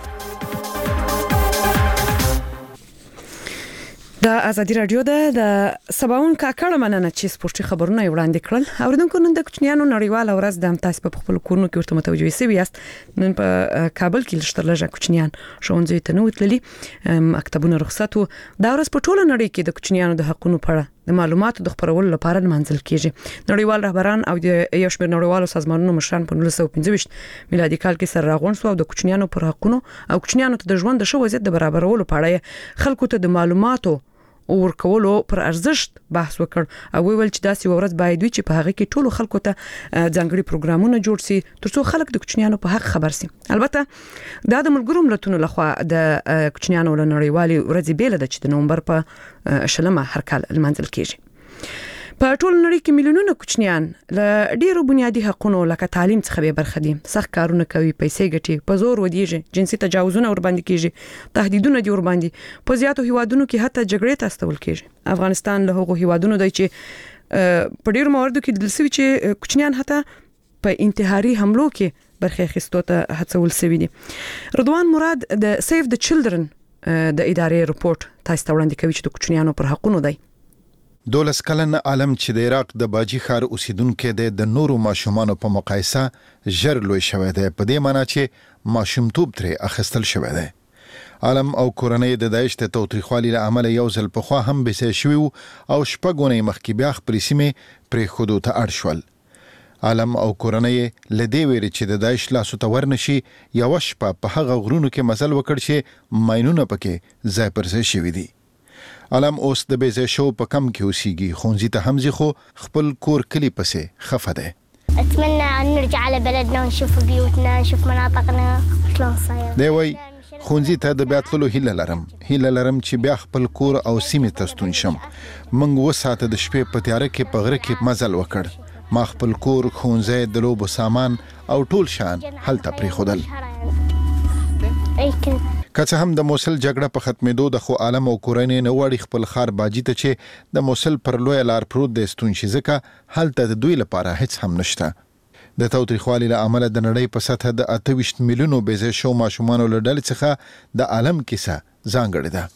د ازادي راډیو د سباون کاکړه مننه چې سپورتي خبرونه وړاندې کړل. اوریدونکو نن د کوچنیانو نړیواله ورځ د تاسو په خپل کورونو کې ورته متوجي سوي یاست. نن په کابل کې لشتر لږه کوچنیان ښوونځي ته نه وتللي، مکتبونه رخصت وو. دا ورځ په ټوله نړۍ کې د کوچنیانو د حقونو په اړه د معلوماتو د خپرولو لپاره منځل کیږي. نړیوال رهبران او د یو شمېر نړیوالو سازمانونو مشران په نولس سوه پنځه ویشت میلادي کال کې سره راغونډ شو او د کوچنیانو پر حقونو او کوچنیانو ته د ژوند د ښه وضعیت د برابرولو په اړه خلکو ته د معلوماتو او ورکولو پر ارزښت بحث وکړ او ویل چې داسې ورځ باید وي چې په هغه کې ټولو خلکو ته ځانګړي پروګرامونه جوړ شي ترڅو خلک د کوچنیانو په حق خبر شي. البته دا د ملګرو ملتونو لخوا د کوچنیانو له نړیوالې ورځې بیل ده چې د نومبر په شلمه هر کال لمانځل کیږي. په ټول نړۍ کې میلیونونه کوچنیان له ډیرو بنیادی حقوقو لکه تعلیم څخه به برخه دي. سخت کارونه کوي، پیسې ګټي، په زور ودیږي، جنسي تجاوزونه ور باندې کیږي، تهدیدونه دي ور باندې. په زیاتو هیوادونو کې حتی جګړې ته استول کیږي. افغانستان له هغو هیوادونو دی چې په ډیرو مواردو کې د لسوي چې کوچنیان حتی په انتحاري حملو کې برخه اخیستو ته هڅول شوی دي. رضوان مراد د سیف د چلډرن د ادارې رپورت تاسو ته وړاندې کوي چې د کوچنیانو پر حقوقو دی. دولس کلن عالم چې د عراق د باجی ښار اوسیدونکو د نورو ماشومانو په مقایسه ژر لوی شوی دی، په دې معنی چې ماشومتوب ترې اخیستل شوی دی. عالم او کورنۍ د داعش د توتریخوالي له امله یو ځل پخوا هم بېسې شوي او شپږ مخکې بیا خپلې سیمې پرېښودو ته اړ شول. عالم او کورنۍ له دې ویرې چې د داعش لاسو ته ورنشي یوه شپه په هغه غرونو کې مزل وکړ چې ماینونه پکې ځای پر ځای شوي دي. عالم اوس د بیزه شو په کم کې اوسېږي، ښوونځي ته هم ځي خو خپل کور کلی پسې خفه دی. اتمنى ان نرجع على بلدنا ونشوف بيوتنا نشوف مناطقنا شلون صاير. دی وای ښوونځي ته د بیا تللو هیله لرم هیله لرم چې بیا خپل کور او سیمې ته ستون شم. موږ اووه ساعته د شپې په تیاره کې په غره کې مزل وکړ. ما خپل کور، ښوونځی، د لوبو سامان او ټول شیان هلته پرېښودل. که څه هم د موصل جګړه په ختمېدو د خو عالم او کورنۍ نه وړي خپل ښار باجي ته چې د موصل پر لویه لار پروت دی ستون شي، ځکه هلته د دوی لپاره هیڅ هم نشته. د تاوتریخوالي له امله د نړۍ په سطحه د اته ویشت میلیونو بېځای شو ماشومانو له ډلې څخه د عالم کیسه ځانګړې ده.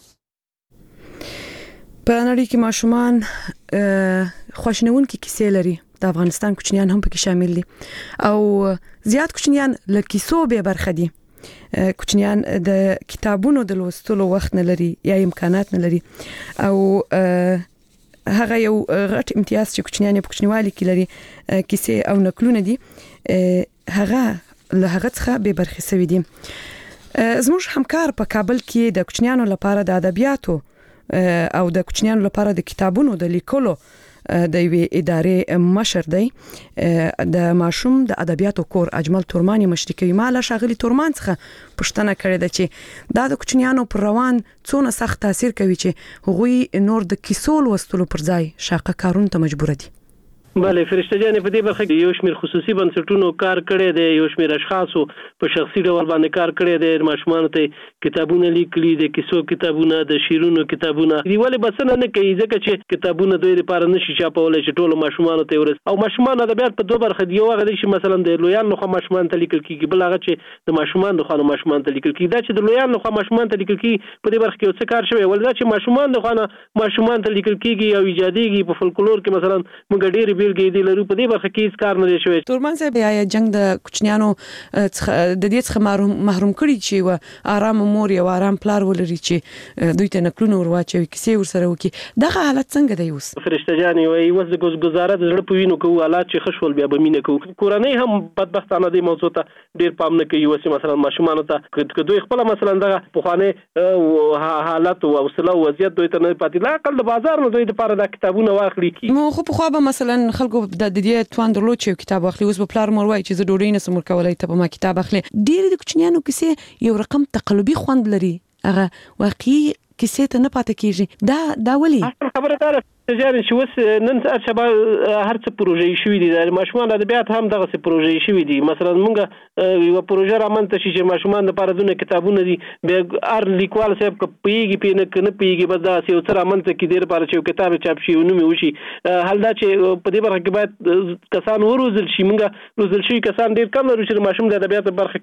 په نړۍ کې ماشومان خواشینونکې کیسې لري. د افغانستان کوچنیان هم پکې شامل دي او زیات کوچنیان له کیسو به برخه دي. کوچنیان د کتابونو د لوستلو وخت نه لري یا امکانات نه لري او هغه یو غټ امتیاز چې کوچنیان په کوچنیوالي کې لري کیسې او نقلونه دي، هغه له هغه څخه به برخه سوي دي. زموږ همکار په کابل کې د کوچنیانو لپاره د ادبیاتو او د کوچنیانو لپاره د کتابونو د لیکلو د یوې ادارې مشر دی. د ماشوم د ادبیاتو کور اجمل تورمانی مشري کوي. ما له ښاغلي تورمان څخه پوښتنه کړې ده چې دا د کوچنیانو پر روان څونه سخت تاثیر کوي چې هغوی نور د کیسو لوستلو پر ځای شاقه کارونو ته مجبور دي. بله فرشته جان په دې برخه کې یو شمېر خصوصي بنسټونو کار کړی دی، یو شمېر اشخاصو په شخصي ډول باندې کار کړی دی، ماشومانو ته کتابونه لیکلي دي، کیسو کتابونه، د شیرونو کتابونه. دی ولې بسنه نه کوي ځکه چې کتابونه دوی لپاره نشي چاپولی چې ټولو ماشومانو ته ورس. او ماشومان ادبیات په دوه برخه دي، یو هغه دی چې مثلا د لویانو لخوا ماشومان ته لیکل کېږي، بل هغه چې د ماشومان لخوا ماشومان ته لیکل کېږي. دا چې د لویانو لخوا ماشومان ته لیکل کېږي په دې برخه کې څه کار شوی، ولې دا چې ماشومان لخوا ماشومان ته لیکل کېږي او ایجادېږي په فولکلور کې مثلا موږ ډېرې بیلګې دي لرو، په دې برخه کې هیڅ کار نه دی شوی. تورمان صاحب یا جنگ د کوچنیانو د دې څخه محروم کړي چې و آرام مور یا آرام پلار ولري چې دوی ته نکلونه ورواچوي، کیسې ورسره وکړي، دغه حالت څنګه دی اوس؟ فرشته جانې وایي اوس د ګزاره د زړه په وینو کوو، حالات چې ښه شول بیا به مینه کوو. کورنۍ هم بدبختانه دې موضوع ته ډېر پام نه کوي. اوس مثلا ماشومانو ته که دوی خپله مثلا دغه پخوانی حالت او حوصله او وضعیت دوی ته نه پاتې، لا اقل د بازار نه دوی دپاره دا کتابونه واخلي. نو خو پخوا به مثلا خلکو د دې توان درلود چې کتاب واخلي، اوس به پلار مور وایي چې زه ډوډۍ نسم ورکولی ته به ما کتاب اخلي. ډېرې د کوچنیانو کیسې یو رقم تقلبي خوند لري، هغه واقعي کیسې ته نه پاتې کېږي. دا دا ولې خبره ده جاري چې اوس نن سبا هر څه پروژې شوي دي، د ماشومان ادبیات هم دغسې پروژې شوي دي. مثلا موږ یوه پروژه رامنځته شي چې ماشومان دپاره دونه کتابونه دي، بیا هر لیکوال صاحب که پوهېږي پې نه که نه پوهېږي بس داسې یو څه رامنځته کړي دې لپاره چې یو کتاب چاپ شي او نوم یې وشي. حال دا چې په دې برخه کې باید کسان وروزل شي. موږ روزل شوي کسان ډېر کم لرو چې د ماشوم د ادبیاتو برخه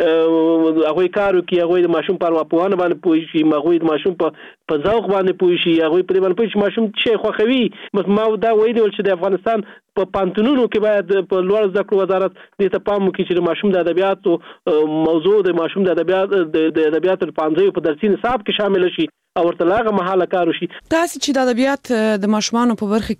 کې هغوی کار وکړي، هغوی د ماشوم په ارواپوهنه باندې پوه شي، هغوی د ماشوم په ذوق باندې پوه شي، هغوی په دې باندې پوه شي ماشوم څه شی خوښوي. بس ما دا ویلي ول چې د افغانستان په پانتونونو کې باید په لوړ زده کړو وزارت دې ته پام وکړي چې د ماشوم د ادبیاتو موضوع د ماشوم د ادبیات د ادبیاتو پانځیو په درسي نصاب کې شامل شي او ورته لاغه مهاله کار وشي. تاسو چې د ادبیات د ماشومانو په برخه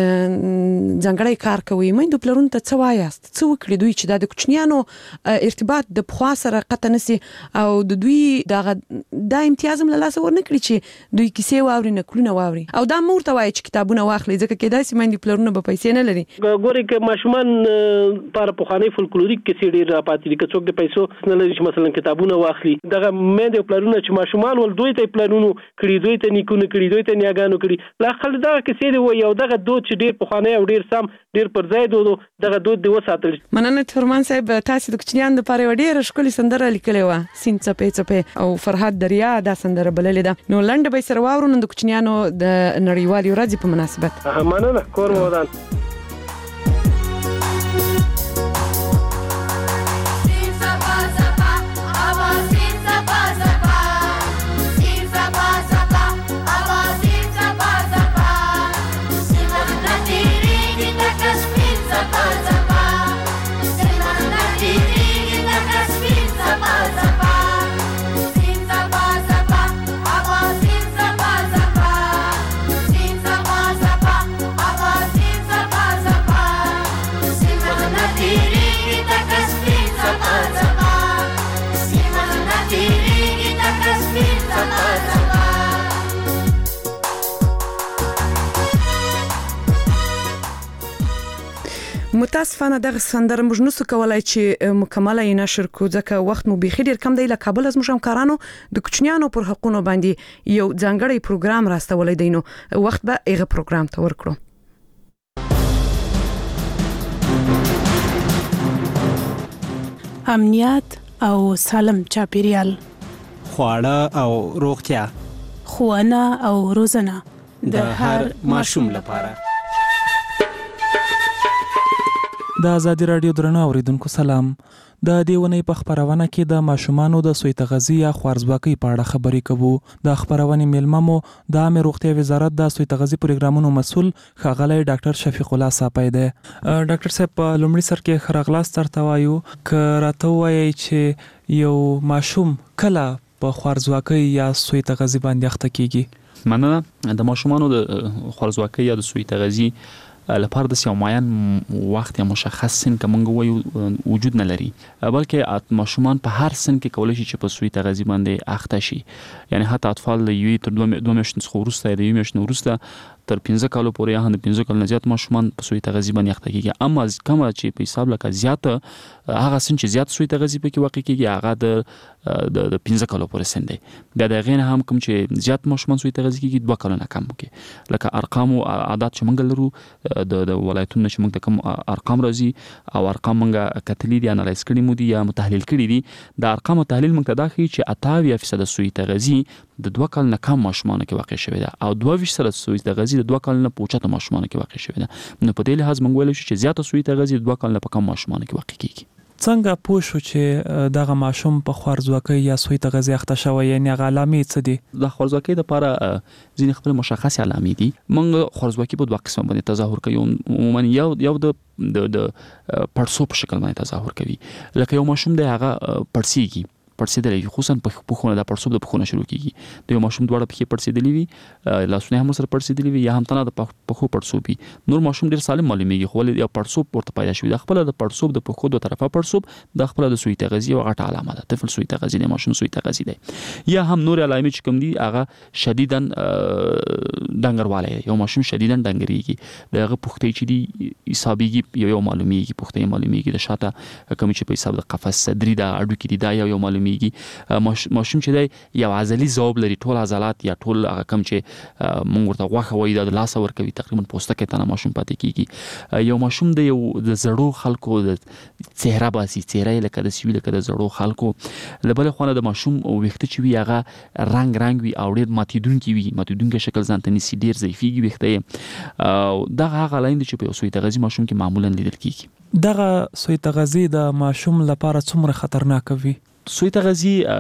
کې ځانګړی کار کوي، میندو پلرونو ته څه وایاست؟ څه وکړي دوی چې د کوچنیانو ارتباط د پخوا سره قطع نسی او د دوی دغه د امتیاز هم له لاسه ورنکړي چې دوی کیسې واوري، نکلونه واوري، او دا مور ته وایي چې کتابونه واخلي ځکه کېدای شي میندې پلرونه به پیسې نه لري. ګورې که ماشومان لپاره پخوانۍ فولکلوریک کیسې ډېر راپاتې دي، که څوک د پیسو نه لري چې مثلا کتابونه واخلي، دغه میندې پلرونه چې ماشومان ول دوی ته پلرونو کړي، دوی ته نیکونه کړي، دوی ته نیاګانو کړي، لا خل دغه کیسې دی وایي او دغه دود چې ډېر پخوانی او ډېر سم ډېر پر ځای دود دغه دود دی وساتل. مننه تورمان صاحب، تاسو د کوچنیانو لپاره یوه ډېره ښکلې سندره لیکلې وه، سیند څپې څپې او فرهاد دریا دا سندره بللې ده. نو لنډه به یې سره واورو نن د کوچنیانو د نړیوالې ورځې په مناسبت. مننه، کور مو ودان. متاسفانه دغه سندره موږ نسو کولای چې مکمله یې نشر کړو ځکه وخت مو بیخي ډېر کم دی. له کابل از موږ همکارانو د کوچنیانو پر حقونو باندې یو ځانګړی پروګرام راستولی دی، نو وخت به هغه پروګرام ته ورکړو. امنیت او سالم چاپیریال، خواړه او روغتیا، ښوونه او روزنه د هر ماشوم لپاره. د ازادي رادیو درنو اوریدونکو سلام. د دې ونې په خبرونه کې د ماشومانو د سوی تغذیه یا خوارزواکۍ په اړه خبرې کوو. د خبرونې میلمه مو د عامه روغتیا وزارت د سوی تغذیه پروګرامونو مسؤل ښاغلی ډاکټر شفیق الله صاحب دی. ډاکټر صاحب په لومړي سر کې خراغلاس ترته وایو که راته وایي چې یو ماشوم کله په خوارزواکۍ یا سوی تغذیه باندې اخته کیږي؟ مننه. د ماشومانو د خوارزواکۍ یا د سوی تغذیه لپاره د یو معین وخت یا مشخص سن که مونږ وایو وجود نه لري، بلکې ماشومان په هر سن کې کولی شي چې په سوی تغذیه باندې اخته شي. یعنی حتی اطفال د یوې تر دوه میاشتو څخه وروسته یا د یوې میاشتې وروسته تر پنځه کالو پورې یا هم پنځه کالو نه زیات ماشومان په سوی تغذیه باندې اخته کیږي. اما کومه چې په حساب لکه زیاته هغه سن چې زیات سوی تغذیه پکې واقع کیږي هغه د د پنځه کالو پورې سن دی. بیا د غین هم کوم چې زیات ماشومان سوی تغذیه کیږي دوه کالو نه کم کې. لکه ارقام او عادت چې موږ لرو د د ولایتونو چې موږ کوم ارقام راځي او ارقام موږ کتلی دي انالایز کړي مو دي یا متحلیل کړي دي. د ارقام تحلیل موږ ته دا ښیي چې اته فیصد سوی تغذیه د دوه کال نه کم ماشومان کې واقع شوی ده او دوه فیصد سوی تغذیه د دوه کال نه پوچته ماشومان کې واقع شوی ده. نو په دې لحاظ موږ ویل شو چې زیاته سوی تغذیه د دوه کال نه په کم ماشومان کې واقع کیږي. څنګه پوه شو چې دغه ماشوم په خوارځواکۍ یا سوی تغذیه اخته شوی یعنی هغه علامې څه دي؟ د خوارځواکۍ لپاره ځینې خپل مشخص علامې دي. موږ خوارځواکي په دوه قسمه باندې تظاهر کوي. عموما یو یو د د د پړسو په شکل باندې تظاهر کوي. لکه یو ماشوم دی هغه پړسیږي پړسیدلی خصوصا په پخونه د پړسوب د پخونه شروع کیږي. د یو ماشوم دواړه پخې پړسیدلی وي لاسونه هم سره پړسیدلی وي یا هم تنه د پخو پړسوب وي. نور ماشوم ډیر سالم معلومیږي خو یو پړسوب ورته پیدا شوی. د خپل د پړسوب د پخو دوه طرفه پړسوب د خپل د سوی تغذیه او غټه علامه ده. طفل سوی تغذیه دی ماشوم سوی تغذیه دی. یا هم نور علامې چې کوم دي هغه شدیدن ډنګروالی. یو ماشوم شدیدن ډنګریږي دغه پختې چې دي حسابيږي یو معلومیږي پختې معلومیږي د شاته کوم چې په حساب د قفس صدري دا اډو کې دي دا یو معلومیږي. ماشوم چې دی یو عضلي ذوب لري ټول عضلات یا ټول کم چې مونږ ورته غوښه وایي د لاس ور کوي تقریبا پوستکي ته ماشوم پاتې کیږي. یو ماشوم د یو د زړو خلکو د چهره باسي چهره لکه د سوي لکه د زړو خلکو لبل خونه د ماشوم وخت چې وی هغه رنگ رنگ وي او ډېر ماتیدونکي وي ماتیدونکي شکل ځانته نسی ډېر ضعیفيږي وخته او دغه هغه لاین چې په سوی تغذیه ماشوم کې معمولا لیدل کیږي. دغه سوی تغذیه د ماشوم لپاره څومره خطرناک وي؟ سوی تغذیه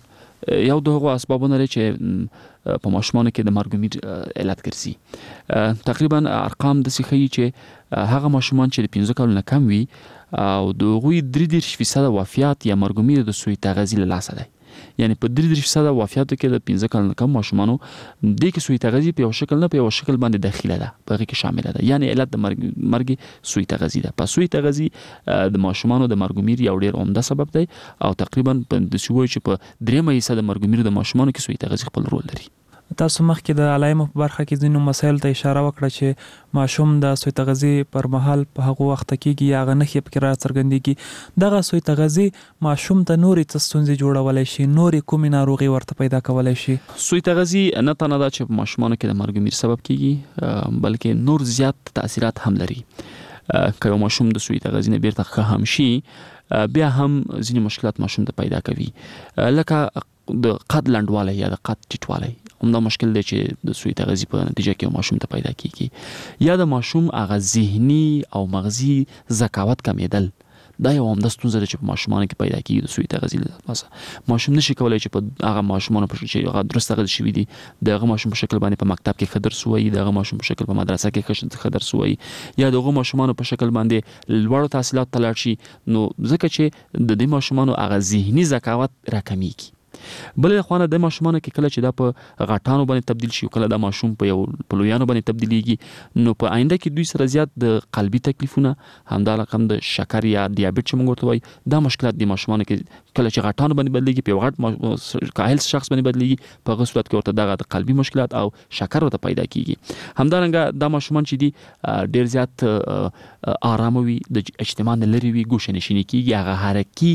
یو دغه اسبابونه لري چې په ماشومانو کې د مرګ علت ګرځي. تقریبا ارقام د سخی چې هغه ماشومان چې د پنځه کالو نه کم وي او دغه درې دېرش فیصد وفات یا مرګ د سوی تغذیه له لاسه دی. یعنی په درې دېرش فیصد وفاتو کې د پنځه کال نه کم ماشومانو د کې سوی تغذیه په یو شکل نه په یو شکل باندې داخله ده په هغه کې شامل ده. یعنی علت د مرګ مرګ سوی تغذیه ده. په سوی تغذیه د ماشومانو د مرګ یو ډیر عمده سبب دی او تقریبا په د سوی چې په درې مې حصہ د مرګ د ماشومانو کې سوی تغذیه خپل رول لري. تاسو مخکې د علایمو په برخه کې ځینو مسایل ته اشاره وکړه چې ماشوم د سوی تغذیه پر مهال په هغه وخت کې یا غنه کې فکر راڅرګندېږي. دغه سوی تغذیه ماشوم ته نورې څه ستونزې جوړولای شي نورې کومې ناروغي ورته پیدا کولای شي؟ سوی تغذیه نه تنه دا چې ماشومانو کې د مرګ سبب کیږي بلکې نور زیات تاثیرات هم لري. که یو ماشوم د سوی تغذیه نه بیرته ښه هم شي بیا هم ځینې مشکلات ماشوم ته پیدا کوي لکه د قد لنډوالی یا د قد ټیټوالی. همدا مشکل دی چې د سوی تغذیه په نتیجه کې ماشوم ته پیدا کیږي. یا د ماشوم هغه ذهني او مغزي ذکاوت کمیدل دا یو هم د ستونزه چې په ماشومانو کې پیدا کیږي د سوی تغذیه لپاره. ماشوم نشي کولای چې په هغه ماشومانو په چې هغه درست تغذیه شوی دي دغه ماشوم په شکل باندې په مکتب کې خدر سوی دغه ماشوم په شکل په مدرسه کې خدر سوی یا دغه ماشومانو په شکل باندې لوړ تحصیلات تلاړ شي. نو ځکه چې د دې ماشومانو هغه ذهني ذکاوت راکمیږي. بل خوانه د ماشومانو کې کله چې دا په غټانو باندې تبدیل شي کله د ماشوم په یو پلویانو باندې تبدیلیږي نو په آینده کې دوی سره زیات د قلبي تکلیفونه همدا رقم د شکر یا دیابت چې موږ ورته وایي دا مشکلات د ماشومانو کې کله چې غټانو باندې بدلیږي په غټ کاهل شخص باندې بدلیږي په هغه صورت کې ورته دغه قلبي مشکلات او شکر ورته پیدا کیږي. همدارنګه دا ماشومان چې دي ډیر زیات آرام وي د اجتماع نه لري وي ګوشه نشینی کیږي هغه حرکي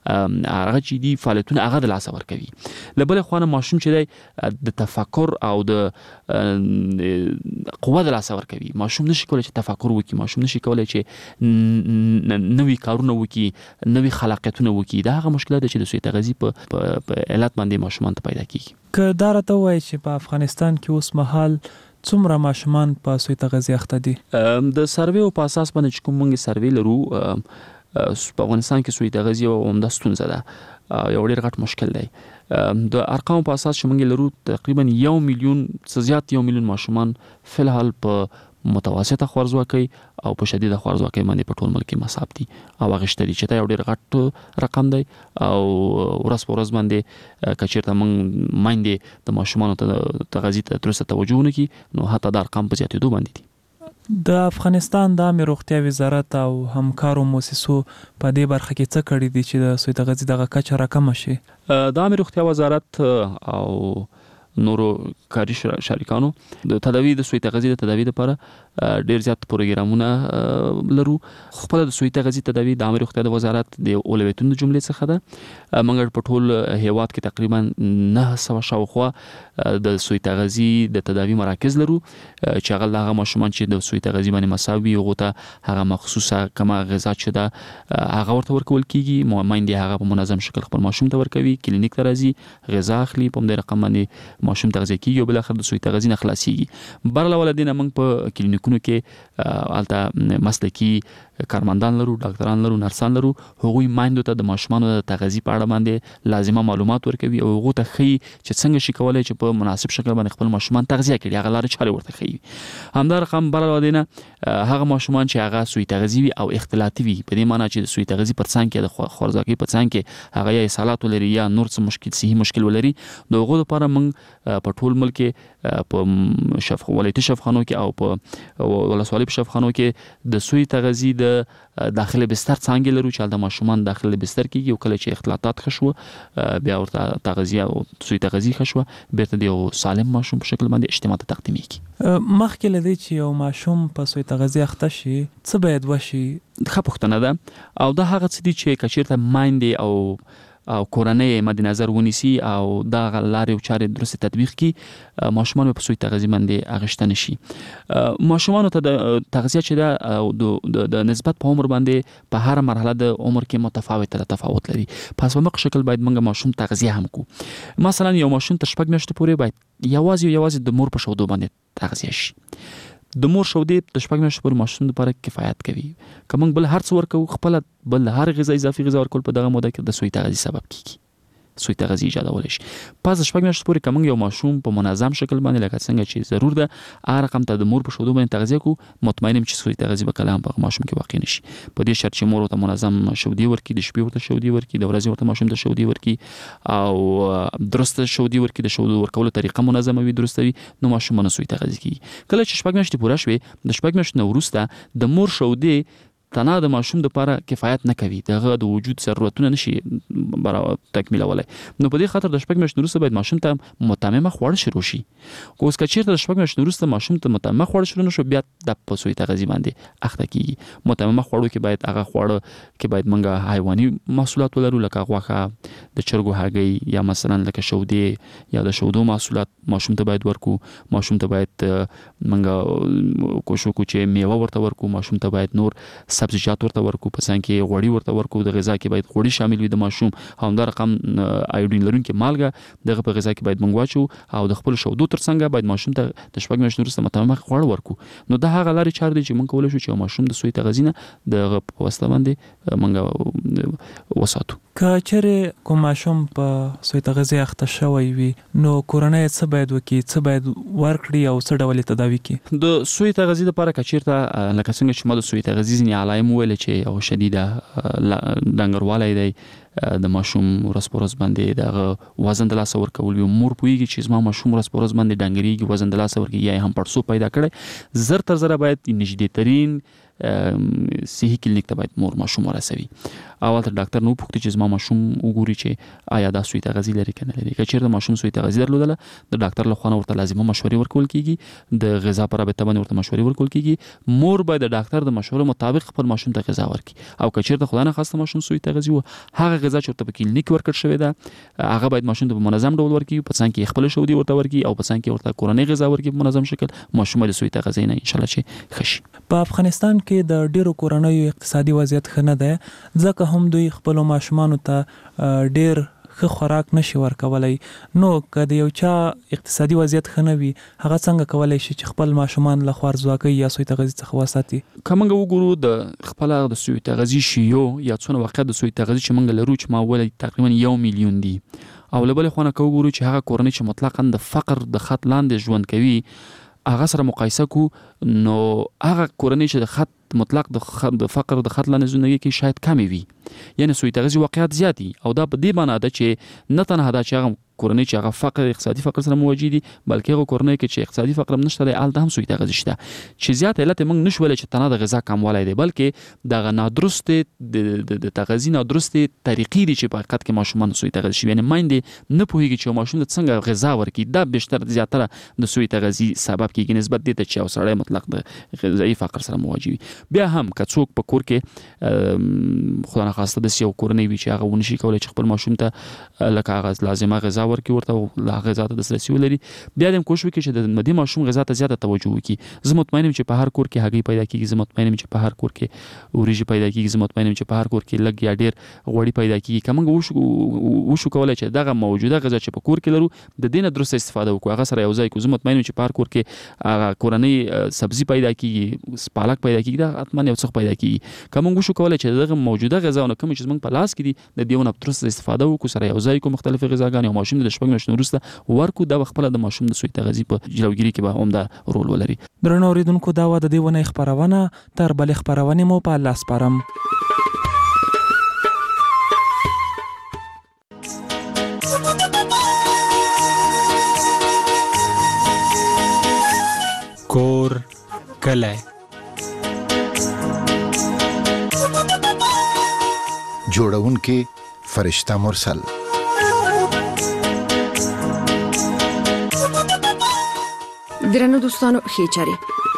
هغه چې دي فعالیتونه هغه د لاس ور کوي. لبل خوانه ماشوم چې دی د تفکر او د قوت لاس ور کوي. ماشوم نشي کولای چې تفکر وکړي ماشوم نشي کولای چې نوې کارونه وکړي نوې خلاقیتونه وکړي. دا هغه مشکلات چې د سوی تغذیه په علت باندې ماشومان ته پیدا کیږي. که دا راته وایي چې په افغانستان کې اوس مهال څومره ماشومان په سوی تغذیه اخته دي؟ د سروې په اساس باندې چې کوم موږ سروې لرو په افغانستان کې سوی تغذیه عمده ستونزه ده یو ډېر غټ مشکل دی. د ارقام په اساس چې موږ لرو تقریبا یو میلیون څخه زیات یو میلیون ماشومان فل حال په متوسطه خوارځواکۍ او په شدیده خوارځواکۍ باندې په ټول ملک کې مصاب دي او هغه شته چې دا یو ډېر غټ رقم دی او ورځ په ورځ باندې که چېرته موږ مایندې د ماشومانو ته تغذیې ته درسته توجه ونه کړي نو حتی دا ارقام په زیاتېدو باندې دي. د افغانستان د عامه روغتیا وزارت او همکارو مؤسسو په دې برخه کې څه کړی دي چې د سوی تغذیه دغه کچه راکمه شي؟ د عامه روغتیا وزارت او نورو کاري شریکانو د تداوی د سوی تغذیه د تداوی لپاره ډیر زیات پروګرامونه لرو. خپل د سوی تغذیه تداوی د امر روغتیا د وزارت د اولویتونو د جملې څخه ده. موږ په ټول هیواد کې تقریبا نه سو شاوخوا د سوی تغذیه د تداوی مراکز لرو چې هغه هغه ماشومان چې د سوی تغذیه باندې مساوي غوته هغه مخصوصه کما غذا چې ده هغه ورته ورکول کیږي. مایندې هغه په منظم شکل خپل ماشوم ته ورکوي، کلینیک ته راځي، غذا اخلي، په دې رقم باندې ماشوم تغذیه کیږي او بل اخر د سوی تغذیه نه خلاصيږي. برله ولدینه موږ په کلینیکونو کې الته مسلکی کارمندان لرو، ډاکټران لرو، نرسان لرو. هغوی مایندو ته د ماشومانو د تغذیه په اړه باندې لازمه معلومات ورکوي او هغه ته خي چې څنګه شي کولای چې په مناسب شکل باندې خپل ماشومان تغذیه کړي، هغه لارې چارې ورته خي. همدار رقم برله ولدینه هغه ماشومان چې هغه سوی تغذیه او اختلاطي وي، په دې معنی چې د سوی تغذیه پر څنګ کې د خوارزاکي په څنګ کې هغه یا سالات لري یا نور څه مشکل صحي مشکل ولري، دغه لپاره موږ په ټول ملک کې په شفخ ولایتي شفخانو کې او په ولسوالۍ په شفخانو کې د سوی تغذیه د داخله بستر څنګه لرو چې د ماشومان داخله بستر کې یو کله چې اختلاطات خشوه بیا ورته تغذیه او سوی تغذیه خشوه بیرته د سالم ماشوم په شکل باندې اجتماع ته تقدیم کی. مخکې لدی چې یو ماشوم په سوی تغذیه اخته شي څه باید وشي؟ ښه پوښتنه ده او دا هغه څه دي چې کچیرته مایندې او او کورنۍ مد نظر ونیسي او دا لارې او چارې درست تطبیق کی، ماشومان په سوی تغذیه باندې اغشتن شي. ماشومان ته د تغذیه چې دا او د نسبت په عمر باندې په هر مرحله د عمر کې متفاوت تفاوت لري. پس په مخ شکل باید موږ ماشوم تغذیه هم کو. مثلا یو ماشوم ته شپږ میاشتې پورې باید یوازې یوازې د مور په شودو باندې تغذیه شي. د مور شودې د شپږ میاشتې پورې ماشوم لپاره کفایت کوي. که موږ بل هر څه ورکو خپل بل هر غذا اضافي غذا ورکول په دغه موده کې د سوی تغذیه سبب کیږي، سوی تغذیه ایجادول شي. پس د شپږ میاشتې پورې کوم یو ماشوم په منظم شکل باندې لکه څنګه چې ضرور ده هر رقم ته د مور په شودو باندې تغذیه کو، مطمئنم چې سوی تغذیه به کلام په ماشوم کې واقع نشي. په دې شرط چې مور ته منظم شودي ورکړي، د شپې ورته شودي ورکړي، د ورځې ورته ماشوم ته شودي ورکړي او درسته شودي ورکړي، د شودو ورکولو طریقه منظمه وي، درسته وي، نو ماشوم نه سوی تغذیه کوي. کله چې شپږ میاشتې پوره شوي د شپږ میاشتې وروسته د مور شودي تنها د ماشوم لپاره کفایت نه کوي، دغه د وجود ضرورتونه نشي برابر تکمیلولای. نو په دې خاطر د شپږ میاشتې وروسته باید ماشوم ته متممه خواړه شروع شي. اوس که چیرته د شپږ میاشتې وروسته ماشوم ته متممه خواړه شروع نشو بیا د پسوي تغذیه باندې اخته کیږي. متممه خواړو کې باید هغه خواړه کې باید منګه حیواني محصولات ولرو لکه غوښه، د چرګو هګۍ یا مثلا لکه شودې یا د شودو محصولات ماشوم ته باید ورکو. ماشوم ته باید منګه کوشش وکړو چې میوه ورته ورکو. ماشوم ته باید نور سبزیجات ورته ورکو، په څنګه کې غوړي ورته ورکو. د غذا کې باید غوړي شامل وي د ماشوم. همدا رقم ایودین لرونکي مالګه دغه په غذا کې باید منګ واچو او د خپل شودو ترڅنګ باید ماشوم ته د شپږ میاشتې وروسته متممه خواړه ورکو. نو دا هغه لارې چارې دي چې موږ کولی شو چې ماشوم د سوی تغذیه نه د وسله باندې موږ وساتو. که چیرې کوم ماشوم په سوی تغذیه اخته شوی وي نو کورنۍ څه باید وکړي، څه باید ورکړي او څه ډول تداوي کوي؟ د سوی تغذیه لپاره که چیرته لکه څنګه چې ما د سوی تغذیه ځینې علایم ویل چې یو شدیده ډنګروالی دی د ماشوم ورځ په ورځ باندې د وزن د لاسه ورکول وي، مور پوهیږي چې زما ماشوم ورځ په ورځ باندې ډنګرېږي، وزن د لاسه ورکوي یا هم پړسوب پیدا کړی، زر تر زره باید نږدې ترین صحي کلینیک ته باید مور ماشوم ورسوي. اول تر ډاکټر نو پوښتنه چې زما ماشوم وګوري چې آیا دا سوی تغذیه لري کنه لري. که چیرته ماشوم سوی تغذیه درلودله د ډاکټر له خوا ورته لازمه مشورې ورکول کیږي، د غذا پر رابطه باندې ورته مشورې ورکول کیږي. مور باید د ډاکټر د مشورې مطابق خپل ماشوم ته غذا ورکړي. او که چیرته خدای نه خواسته ماشوم سوی تغذیه و هغه غذا چې ورته په کلینیک ورکړل شوی ده هغه باید ماشوم ته په منظم ډول ورکړي، په څنګه کې خپل شودي ورته ورکړي او په څنګه کې ورته کورنۍ غذا ورکړي په منظم شکل. ماشوم د سوی تغذیه نه ان شاء الله چې خشي. په افغانستان کې د ډیرو کورنیو اقتصادي وضعیت ښه نه دی، ځکه هم دوی خپل ماشومانو ته ډیر ښه خوراک نشي ورکولای. نو که د یو چا اقتصادي وضعیت ښه نه وي هغه څنګه کولی شي چې خپل ماشومان له خوارځواکۍ یا سوی تغذیې څخه وساتي؟ که موږ وګورو د خپل د سوی تغذیې شیو یا څونه واقعیت د سوی تغذیې چې موږ لرو چې ما ویل تقریبا یو میلیون دي، او له بلې خوا نه که وګورو چې هغه کورنۍ چې مطلقاً د فقر د خط لاندې ژوند کوي هغه سره مقایسه کو، نو هغه کورنۍ چې د خط مطلق د فقر د خط لاندې ژوند کوي شاید کمې وي، یعنی سوی تغذیې واقعیت زیات دي. او دا په دې معنی ده چې نه تنها دا چې هغه کورنۍ چې هغه فقر اقتصادي فقر سره مواجه دي بلکې هغه کورنۍ کې چې اقتصادي فقر هم نشته دی ال د هم سوی تغذیه شته چې زیات علت موږ نشولای چې تنه د غذا کموالی دی بلکې د نادرست د تغذیه نادرست طریقې دي چې په حقیقت کې ماشومان سوی تغذیه شي یعنی مایندې نه پوهیږي چې ماشوم د څنګه غذا ورکړي دا بهتر زیاتره د سوی تغذیه سبب کیږي نسبت دي ته چې اوسړی مطلق د غذایی فقر سره مواجه وي بیا هم که څوک په کور کې خدای نه خواسته د یو کورنۍ وي چې هغه ونشي کولای چې خپل ماشوم ته لکه هغه لازمه غذا ورکړي ورته لا غذا ته دسترسي ولري بیا د کوشش وکړي چې د مدي ماشوم غذا ته زیاته توجه وکړي زه مطمئنم چې په هر کور کې هګۍ پیدا کیږي زه مطمئنم چې په هر کور کې وریجې پیدا کیږي زه مطمئنم چې په هر کور کې لږ یا ډیر غوړي پیدا کیږي کوم وشو وشو کولای چې دغه موجوده غذا چې په کور کې لرو د دینه درسته استفاده وکړو هغه سره یو ځای کو زه مطمئنم چې په هر کور کې هغه کورنۍ سبزي پیدا کیږي پالک پیدا کیږي دا اتمن یو څه پیدا کیږي کوم وشو کولای چې دغه موجوده غذا او کوم چې موږ په لاس کې دي د دیونه درسته استفاده وکړو سره یو ځای کو مختلف غذاګانې او ماشوم د شپږ میاشتو وروسته ورکو دا خپل د ماشوم د سوی تغذیه په جلوګیری کې به هم دا رول ولري درنو اوریدونکو دا و د دې ونې خبرونه تر بل خبرونه مو په لاس پرم کور کله جوړونکې فرشتہ مرسل درنو دوستانو خېچاري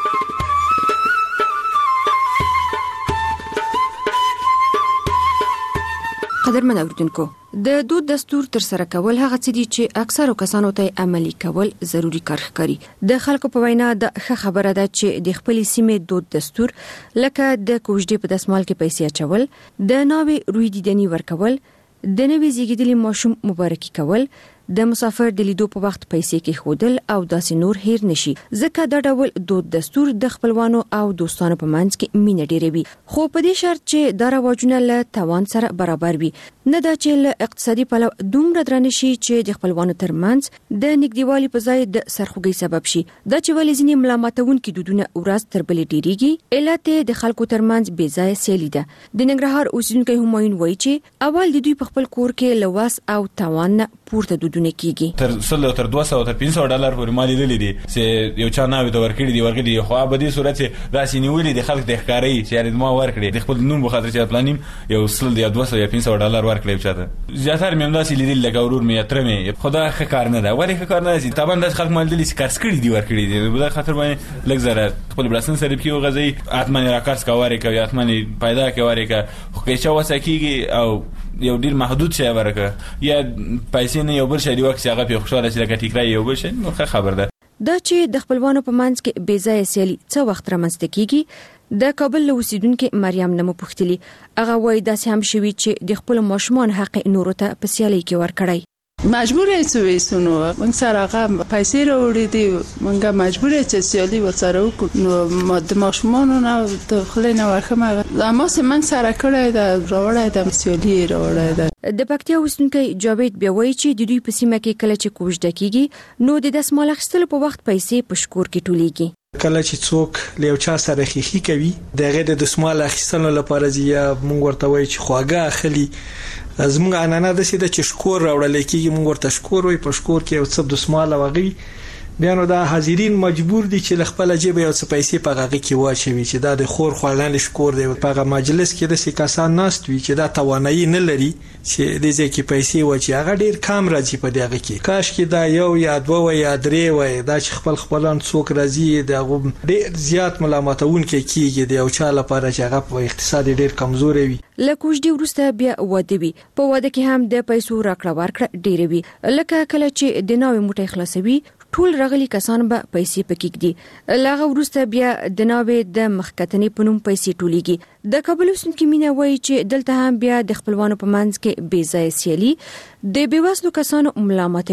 قدرمن اوریدونکو د دود دستور تر سره کول هغه څه دي چې اکثرو کسانو ته عملی کول ضروری کار ښکاري د خلکو په وینا د ښه خبره ده چې د خپل سیمې دود دستور لکه د کوژدې په دسمال کې پیسې اچول د ناوې روی دیدنی ورکول د نوې زیږیدلي ماشوم مبارکي کول د مسافر د لیدو په وخت پیسې کې خودل او داسې نور هیر نشي ځکه دا ډول دود دستور د خپلوانو او دوستانو په منځ کې مینه ډیروي خو په دې شرط چې دا رواجونه له توان سره برابر وي نه دا چې له اقتصادي پلو دومره درنه شي چې د خپلوانو ترمنځ د نږدېوالي په ځای د سرخوږي سبب شي دا چې ولې ځینې ملامتونکي دودونه ورځ تر بلې ډیریږي علت د خلکو ترمنځ بې ځای سیالي ده د ننګرهار اوسیدونکي همایون وایي چې اول د دوی په خپل کور کې لواس او توان پورته دودونه کیږي تر سل تر دوه سوه تر پنځه سوه ډالر پورې مالي دي دي چې یو چا ناوي ته ورکړي دي ورکړي خو په دې صورت کې راسي نیولې د خلک د ښکاری چې یعنی ما ورکړي د خپل نوم په خاطر چې پلانیم یو سل یا دوه سوه یا پنځه سوه ډالر ورکړي چاته زیاتره مې همداسې لیدل لکه ورور مې تر مې خدا ښه کار نه ده ولې ښه کار نه دي طبعا د خلک مال دي چې کارس کړي دي ورکړي دي په خاطر باندې لږ زره خپل بلاسن سره کیو غزي اتمن راکارس کاواري کوي اتمن پیدا کوي خو کې چا وسکیږي او یو ډیر محدود شی ورکه یا پیسې نه یو بل شی دی وکړي هغه په خوشاله شي لکه ټیکرای یو بل شی نو خبر ده دا چې د خپلوانو په منځ کې بې ځای سیالي څه وخت رامنځته کیږي د کابل له اوسیدونکو مریم نمو پوښتلي هغه وایي داسې هم شوي چې د خپل ماشومان حق نورو ته په سیالي کې ورکړي مجبور یې سونو موږ سره هغه پیسې راوړې دي موږ مجبور یې چې سیالي ورسره وکړو نو د ماشومانو نه د خلې نه ورخم اما سم موږ سره کړی دا راوړی د سیالي راوړی دا د پکتیا اوسیدونکي جاوید بیا وایي چې د دوی په سیمه کې کله چې کوژده کیږي نو د دسمال اخیستلو په وخت پیسې په شکور کې ټولیږي کله چې څوک له یو چا سره خيخي کوي دغه د دسمال اخیستلو لپاره زیه موږ ورته وایي چې خواګه اخلي زموږ انانه د سیده چې شکور راوړل کېږي موږ ورته شکور وي په شکور کې یو څه د سمال وغي بیا نو دا حاضرین مجبور دي چې خپل جیب یو څه پیسې په هغه کې واچوي چې دا د خور خړلان شکور دی په هغه مجلس کې د سکاسان ناست وي چې دا توانایي نه لري چې د ځکه پیسې واچي هغه ډیر کم راځي په دغه کې کاش کې دا یو یا دوه یا درې وای دا چې خپل خپلان څوک راځي دا ډیر زیات ملامتون کې کیږي د یو چا لپاره چې هغه په اقتصاد ډیر کمزوري وي لکه وجدي ورسته بیا واده وي په واده کې هم د پیسو راکړه ورکړه ډیر وي لکه کله چې د ناوې موټي خلاصوي ټول رغلي کسان به پیسې پکې دي لاغه ورسته بیا د ناوې د مخکتنې پنوم پیسې ټولېږي د کابل اوسیدونکو مینه وایي چې دلته هم بیا د خپلوانو په منځ کې بې ځای سیالي د بیوسلو کسانو ملامتوي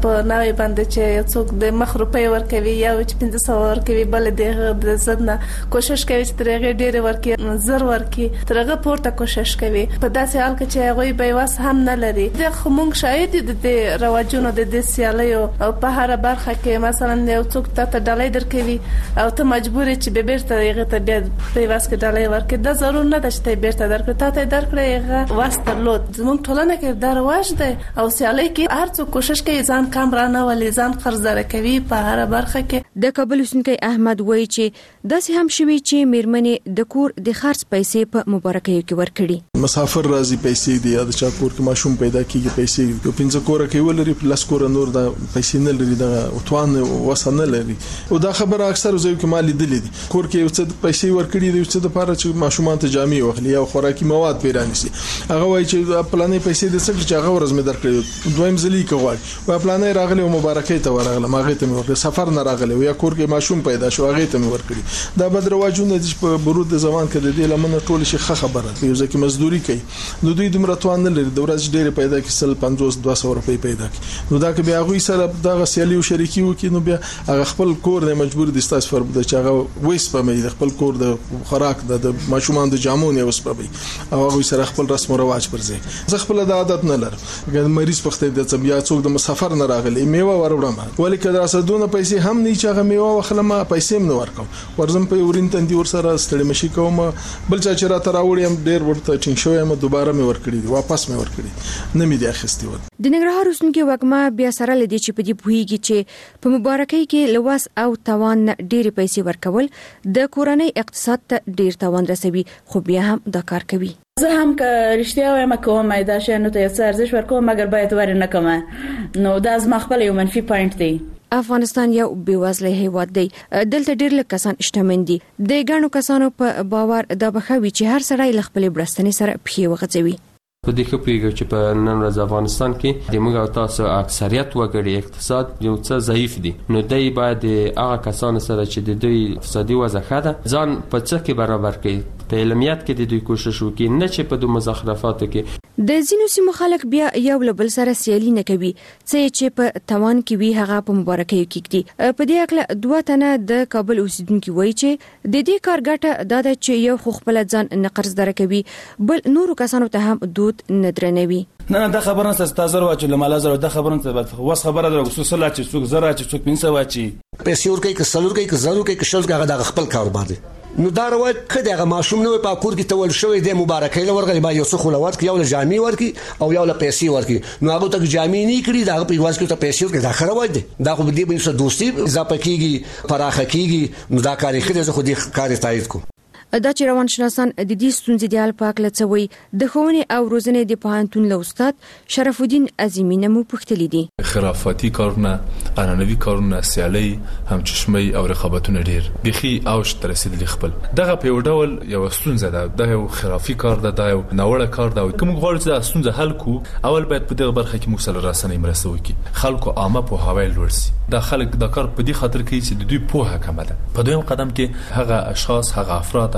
په نوې باندې چې څوک د مخ روپۍ ورکوي یا چې پنځه سوه ورکوي بل د زد نه کوشش کوي چې ترغه ډېر ورکي زر ورکي ترغه پورته کوشش کوي په داسې حال کې چې هغه به واس هم نه لري د خمونږ شاید د رواجونو د د سیالیو او په هر برخه کې مثلا یو څوک ته ډالۍ درکوي او ته مجبور چې به بیرته هغه ته بیا په واس کې ډالۍ ورکړي دا ضرور نه ده چې بیرته درکړي ته درکړي هغه واس درلود زموږ ټولنه کې دا رواج دی او سیالي کې هر څوک کوشش کوي ځان کم رانه ولې ځان قرض درکوي په هر برخه کې د کابل اوسنکی احمد وایي چې داسې هم شوي چې میرمنې د کور د خرڅ پیسې په مبارکیو کې ورکړي مسافر راځي پیسې دی یا د چا کور کې ماشوم پیدا کیږي پیسې په پنځه کور کې ولري پلس کور نور د پیسې نه لري د اوتوان وسنه لري او دا خبره اکثر زوی کې مالي دي کور کې یو څه پیسې ورکړي دي چې د لپاره چې ماشومان ته جامې واخلي او خوراکي مواد پیرانی سي هغه وایي چې پلانې پیسې د څه چې هغه ورځ مې درکړي دویم ځلې کوي او پلانې راغلي او مبارکي ته ورغله ماغه ته مې ورکړي سفر نه راغلي یا کور کې ماشوم پیدا شو هغه ته مې ورکړي دا بدرواجونه د برود زمان کې د دې لمنه ټول شي خبره یو ځکه مزدوري کوي نو دوی د مرتوان نه لري د ورځ ډېر پیدا کې سل پنځوس دوه سوه روپۍ پیدا کی نو دا کې بیا غوي سره دغه سیالي او شریکي وکي نو بیا هغه خپل کور نه مجبور دي ستاسو پر د چاغه وېس په مې خپل کور د خوراک د ماشومان د جامو نه وسپبي او هغه سره خپل رسم او رواج پرځي زه خپل د عادت نه لرم ګل مریض پخته د بیا څوک د مسافر نه راغلی میوه وروړم ولی کله راسدونه پیسې هم نه چاغه میوه وخلم پیسې نه ورکم ورزم په ورین تندي ور سره ستړي مشي کوم بل چا چې را تراوړم ډېر ورته ټینګ شوی م دوباره مې ورکړي واپس مې ورکړي نه مې دی اخیستي و د ننګرهار اوسنکی وګما بیا سره لدی چې په دې پوهیږي چې په مبارکۍ کې لواس او توان ډېر پیسې ورکول د کورنۍ اقتصاد ته ډېر توان رسوي خو بیا هم دا کار کوي زه هم که رښتیا وایم کوم دا شنو ته څه ارزش ورکوم مګر باید ور نه کوم نو دا زما خپل یو منفي پوینټ دی افغانستان یو بیوزله هیواد دی دلته ډېر لږ کسان شتمن دي د ګڼو کسانو په باور دا بخوي چې هر سړی له خپل برستنې سره پخې وغځوي په دې کې پیږي چې په نن ورځ افغانستان کې د موږ او تاسو اکثریت وګړي اقتصاد یو څه ضعیف دي نو دای باید هغه کسانو سره چې د دوی اقتصادي وضع ښه ده ځان په څه کې برابر کړي په علمیت کې د دوی کوشش وکړي نه چې په دوه مزخرفاتو کې د ځینو سیمو خلک بیا یو بل سره سیالي نه کوي چې په توان کې وی هغه په مبارکۍ کې دي په دې اړه دوه تنه د کابل اوسیدونکو وایي چې د دې کار ګټه دا ده چې یو خو خپل ځان نه قرض درکوي بل نورو کسانو ته هم دود نه درنوي نه نه دا خبره ست تاسو ورچ لماله زره دا خبره ست وس خبره درو خصوصا چې څوک زره چې څوک پنځه واچي پیسې ورکې ک سلور کې ک زرو کې ک شل کې هغه خپل کاروبار دی نو دا روایت کده هغه ماشوم نو په کور کې تول شوی د مبارکۍ لورغلی با یو څه خلوات کې یو له جامي ورکی او یو له پیسې ورکی نو هغه ته جامي نه کړی دا په واس کې ته پیسې ورکی دا خره وای دی دا خو دې به څه دوستي اضافه کیږي پراخه کیږي نو دا کاری خره زه خو دې کاری تایید کو دا چې روانشناسان د دې ستونزې د حل په اړه لڅوي د ښوونې او روزنې د پوهنتون له استاد شرف الدین عظیمی نه مو پوښتلی دي خرافاتي کارونه انانوي کارونه سیالي هم چشمي او رقابتونه ډیر بيخي اوش تر رسیدلی خپل دغه په یو ډول یو ستونزه ده د یو خرافي کار ده د یو نوړه کار ده کوم غواړي چې د ستونزه حل کو اول باید په دغه برخه کې موږ سره راسنۍ مرسته وکړي خلکو عامه په هوایل ورسي دا خلک د کار په دې خاطر کوي چې د دوی پوهه کمه ده په دویم قدم کې هغه اشخاص هغه افراد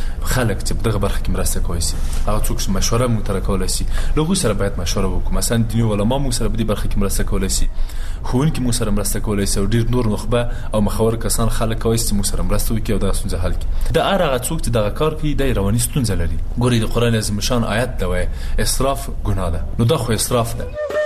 خلک چې دغه برخه کې مرسته کوي سي هغه څوک چې مشوره مو تر کولای سي لغوي سره باید مشوره وکړو مثلا دیني علماء مو سره په دې برخه کې مرسته کولای سي خوونکي مو سره مرسته کولای سي او ډیر نور نخبه او مخاور کسان خلک کوي چې مو سره مرسته وکړي او دا ستونزه حل کړي دا هغه څوک چې دغه کار کوي د رواني ستونزه لري ګوري د قران عظیم شان آیت دا وایي اسراف ګناه ده نو دا خو اسراف ده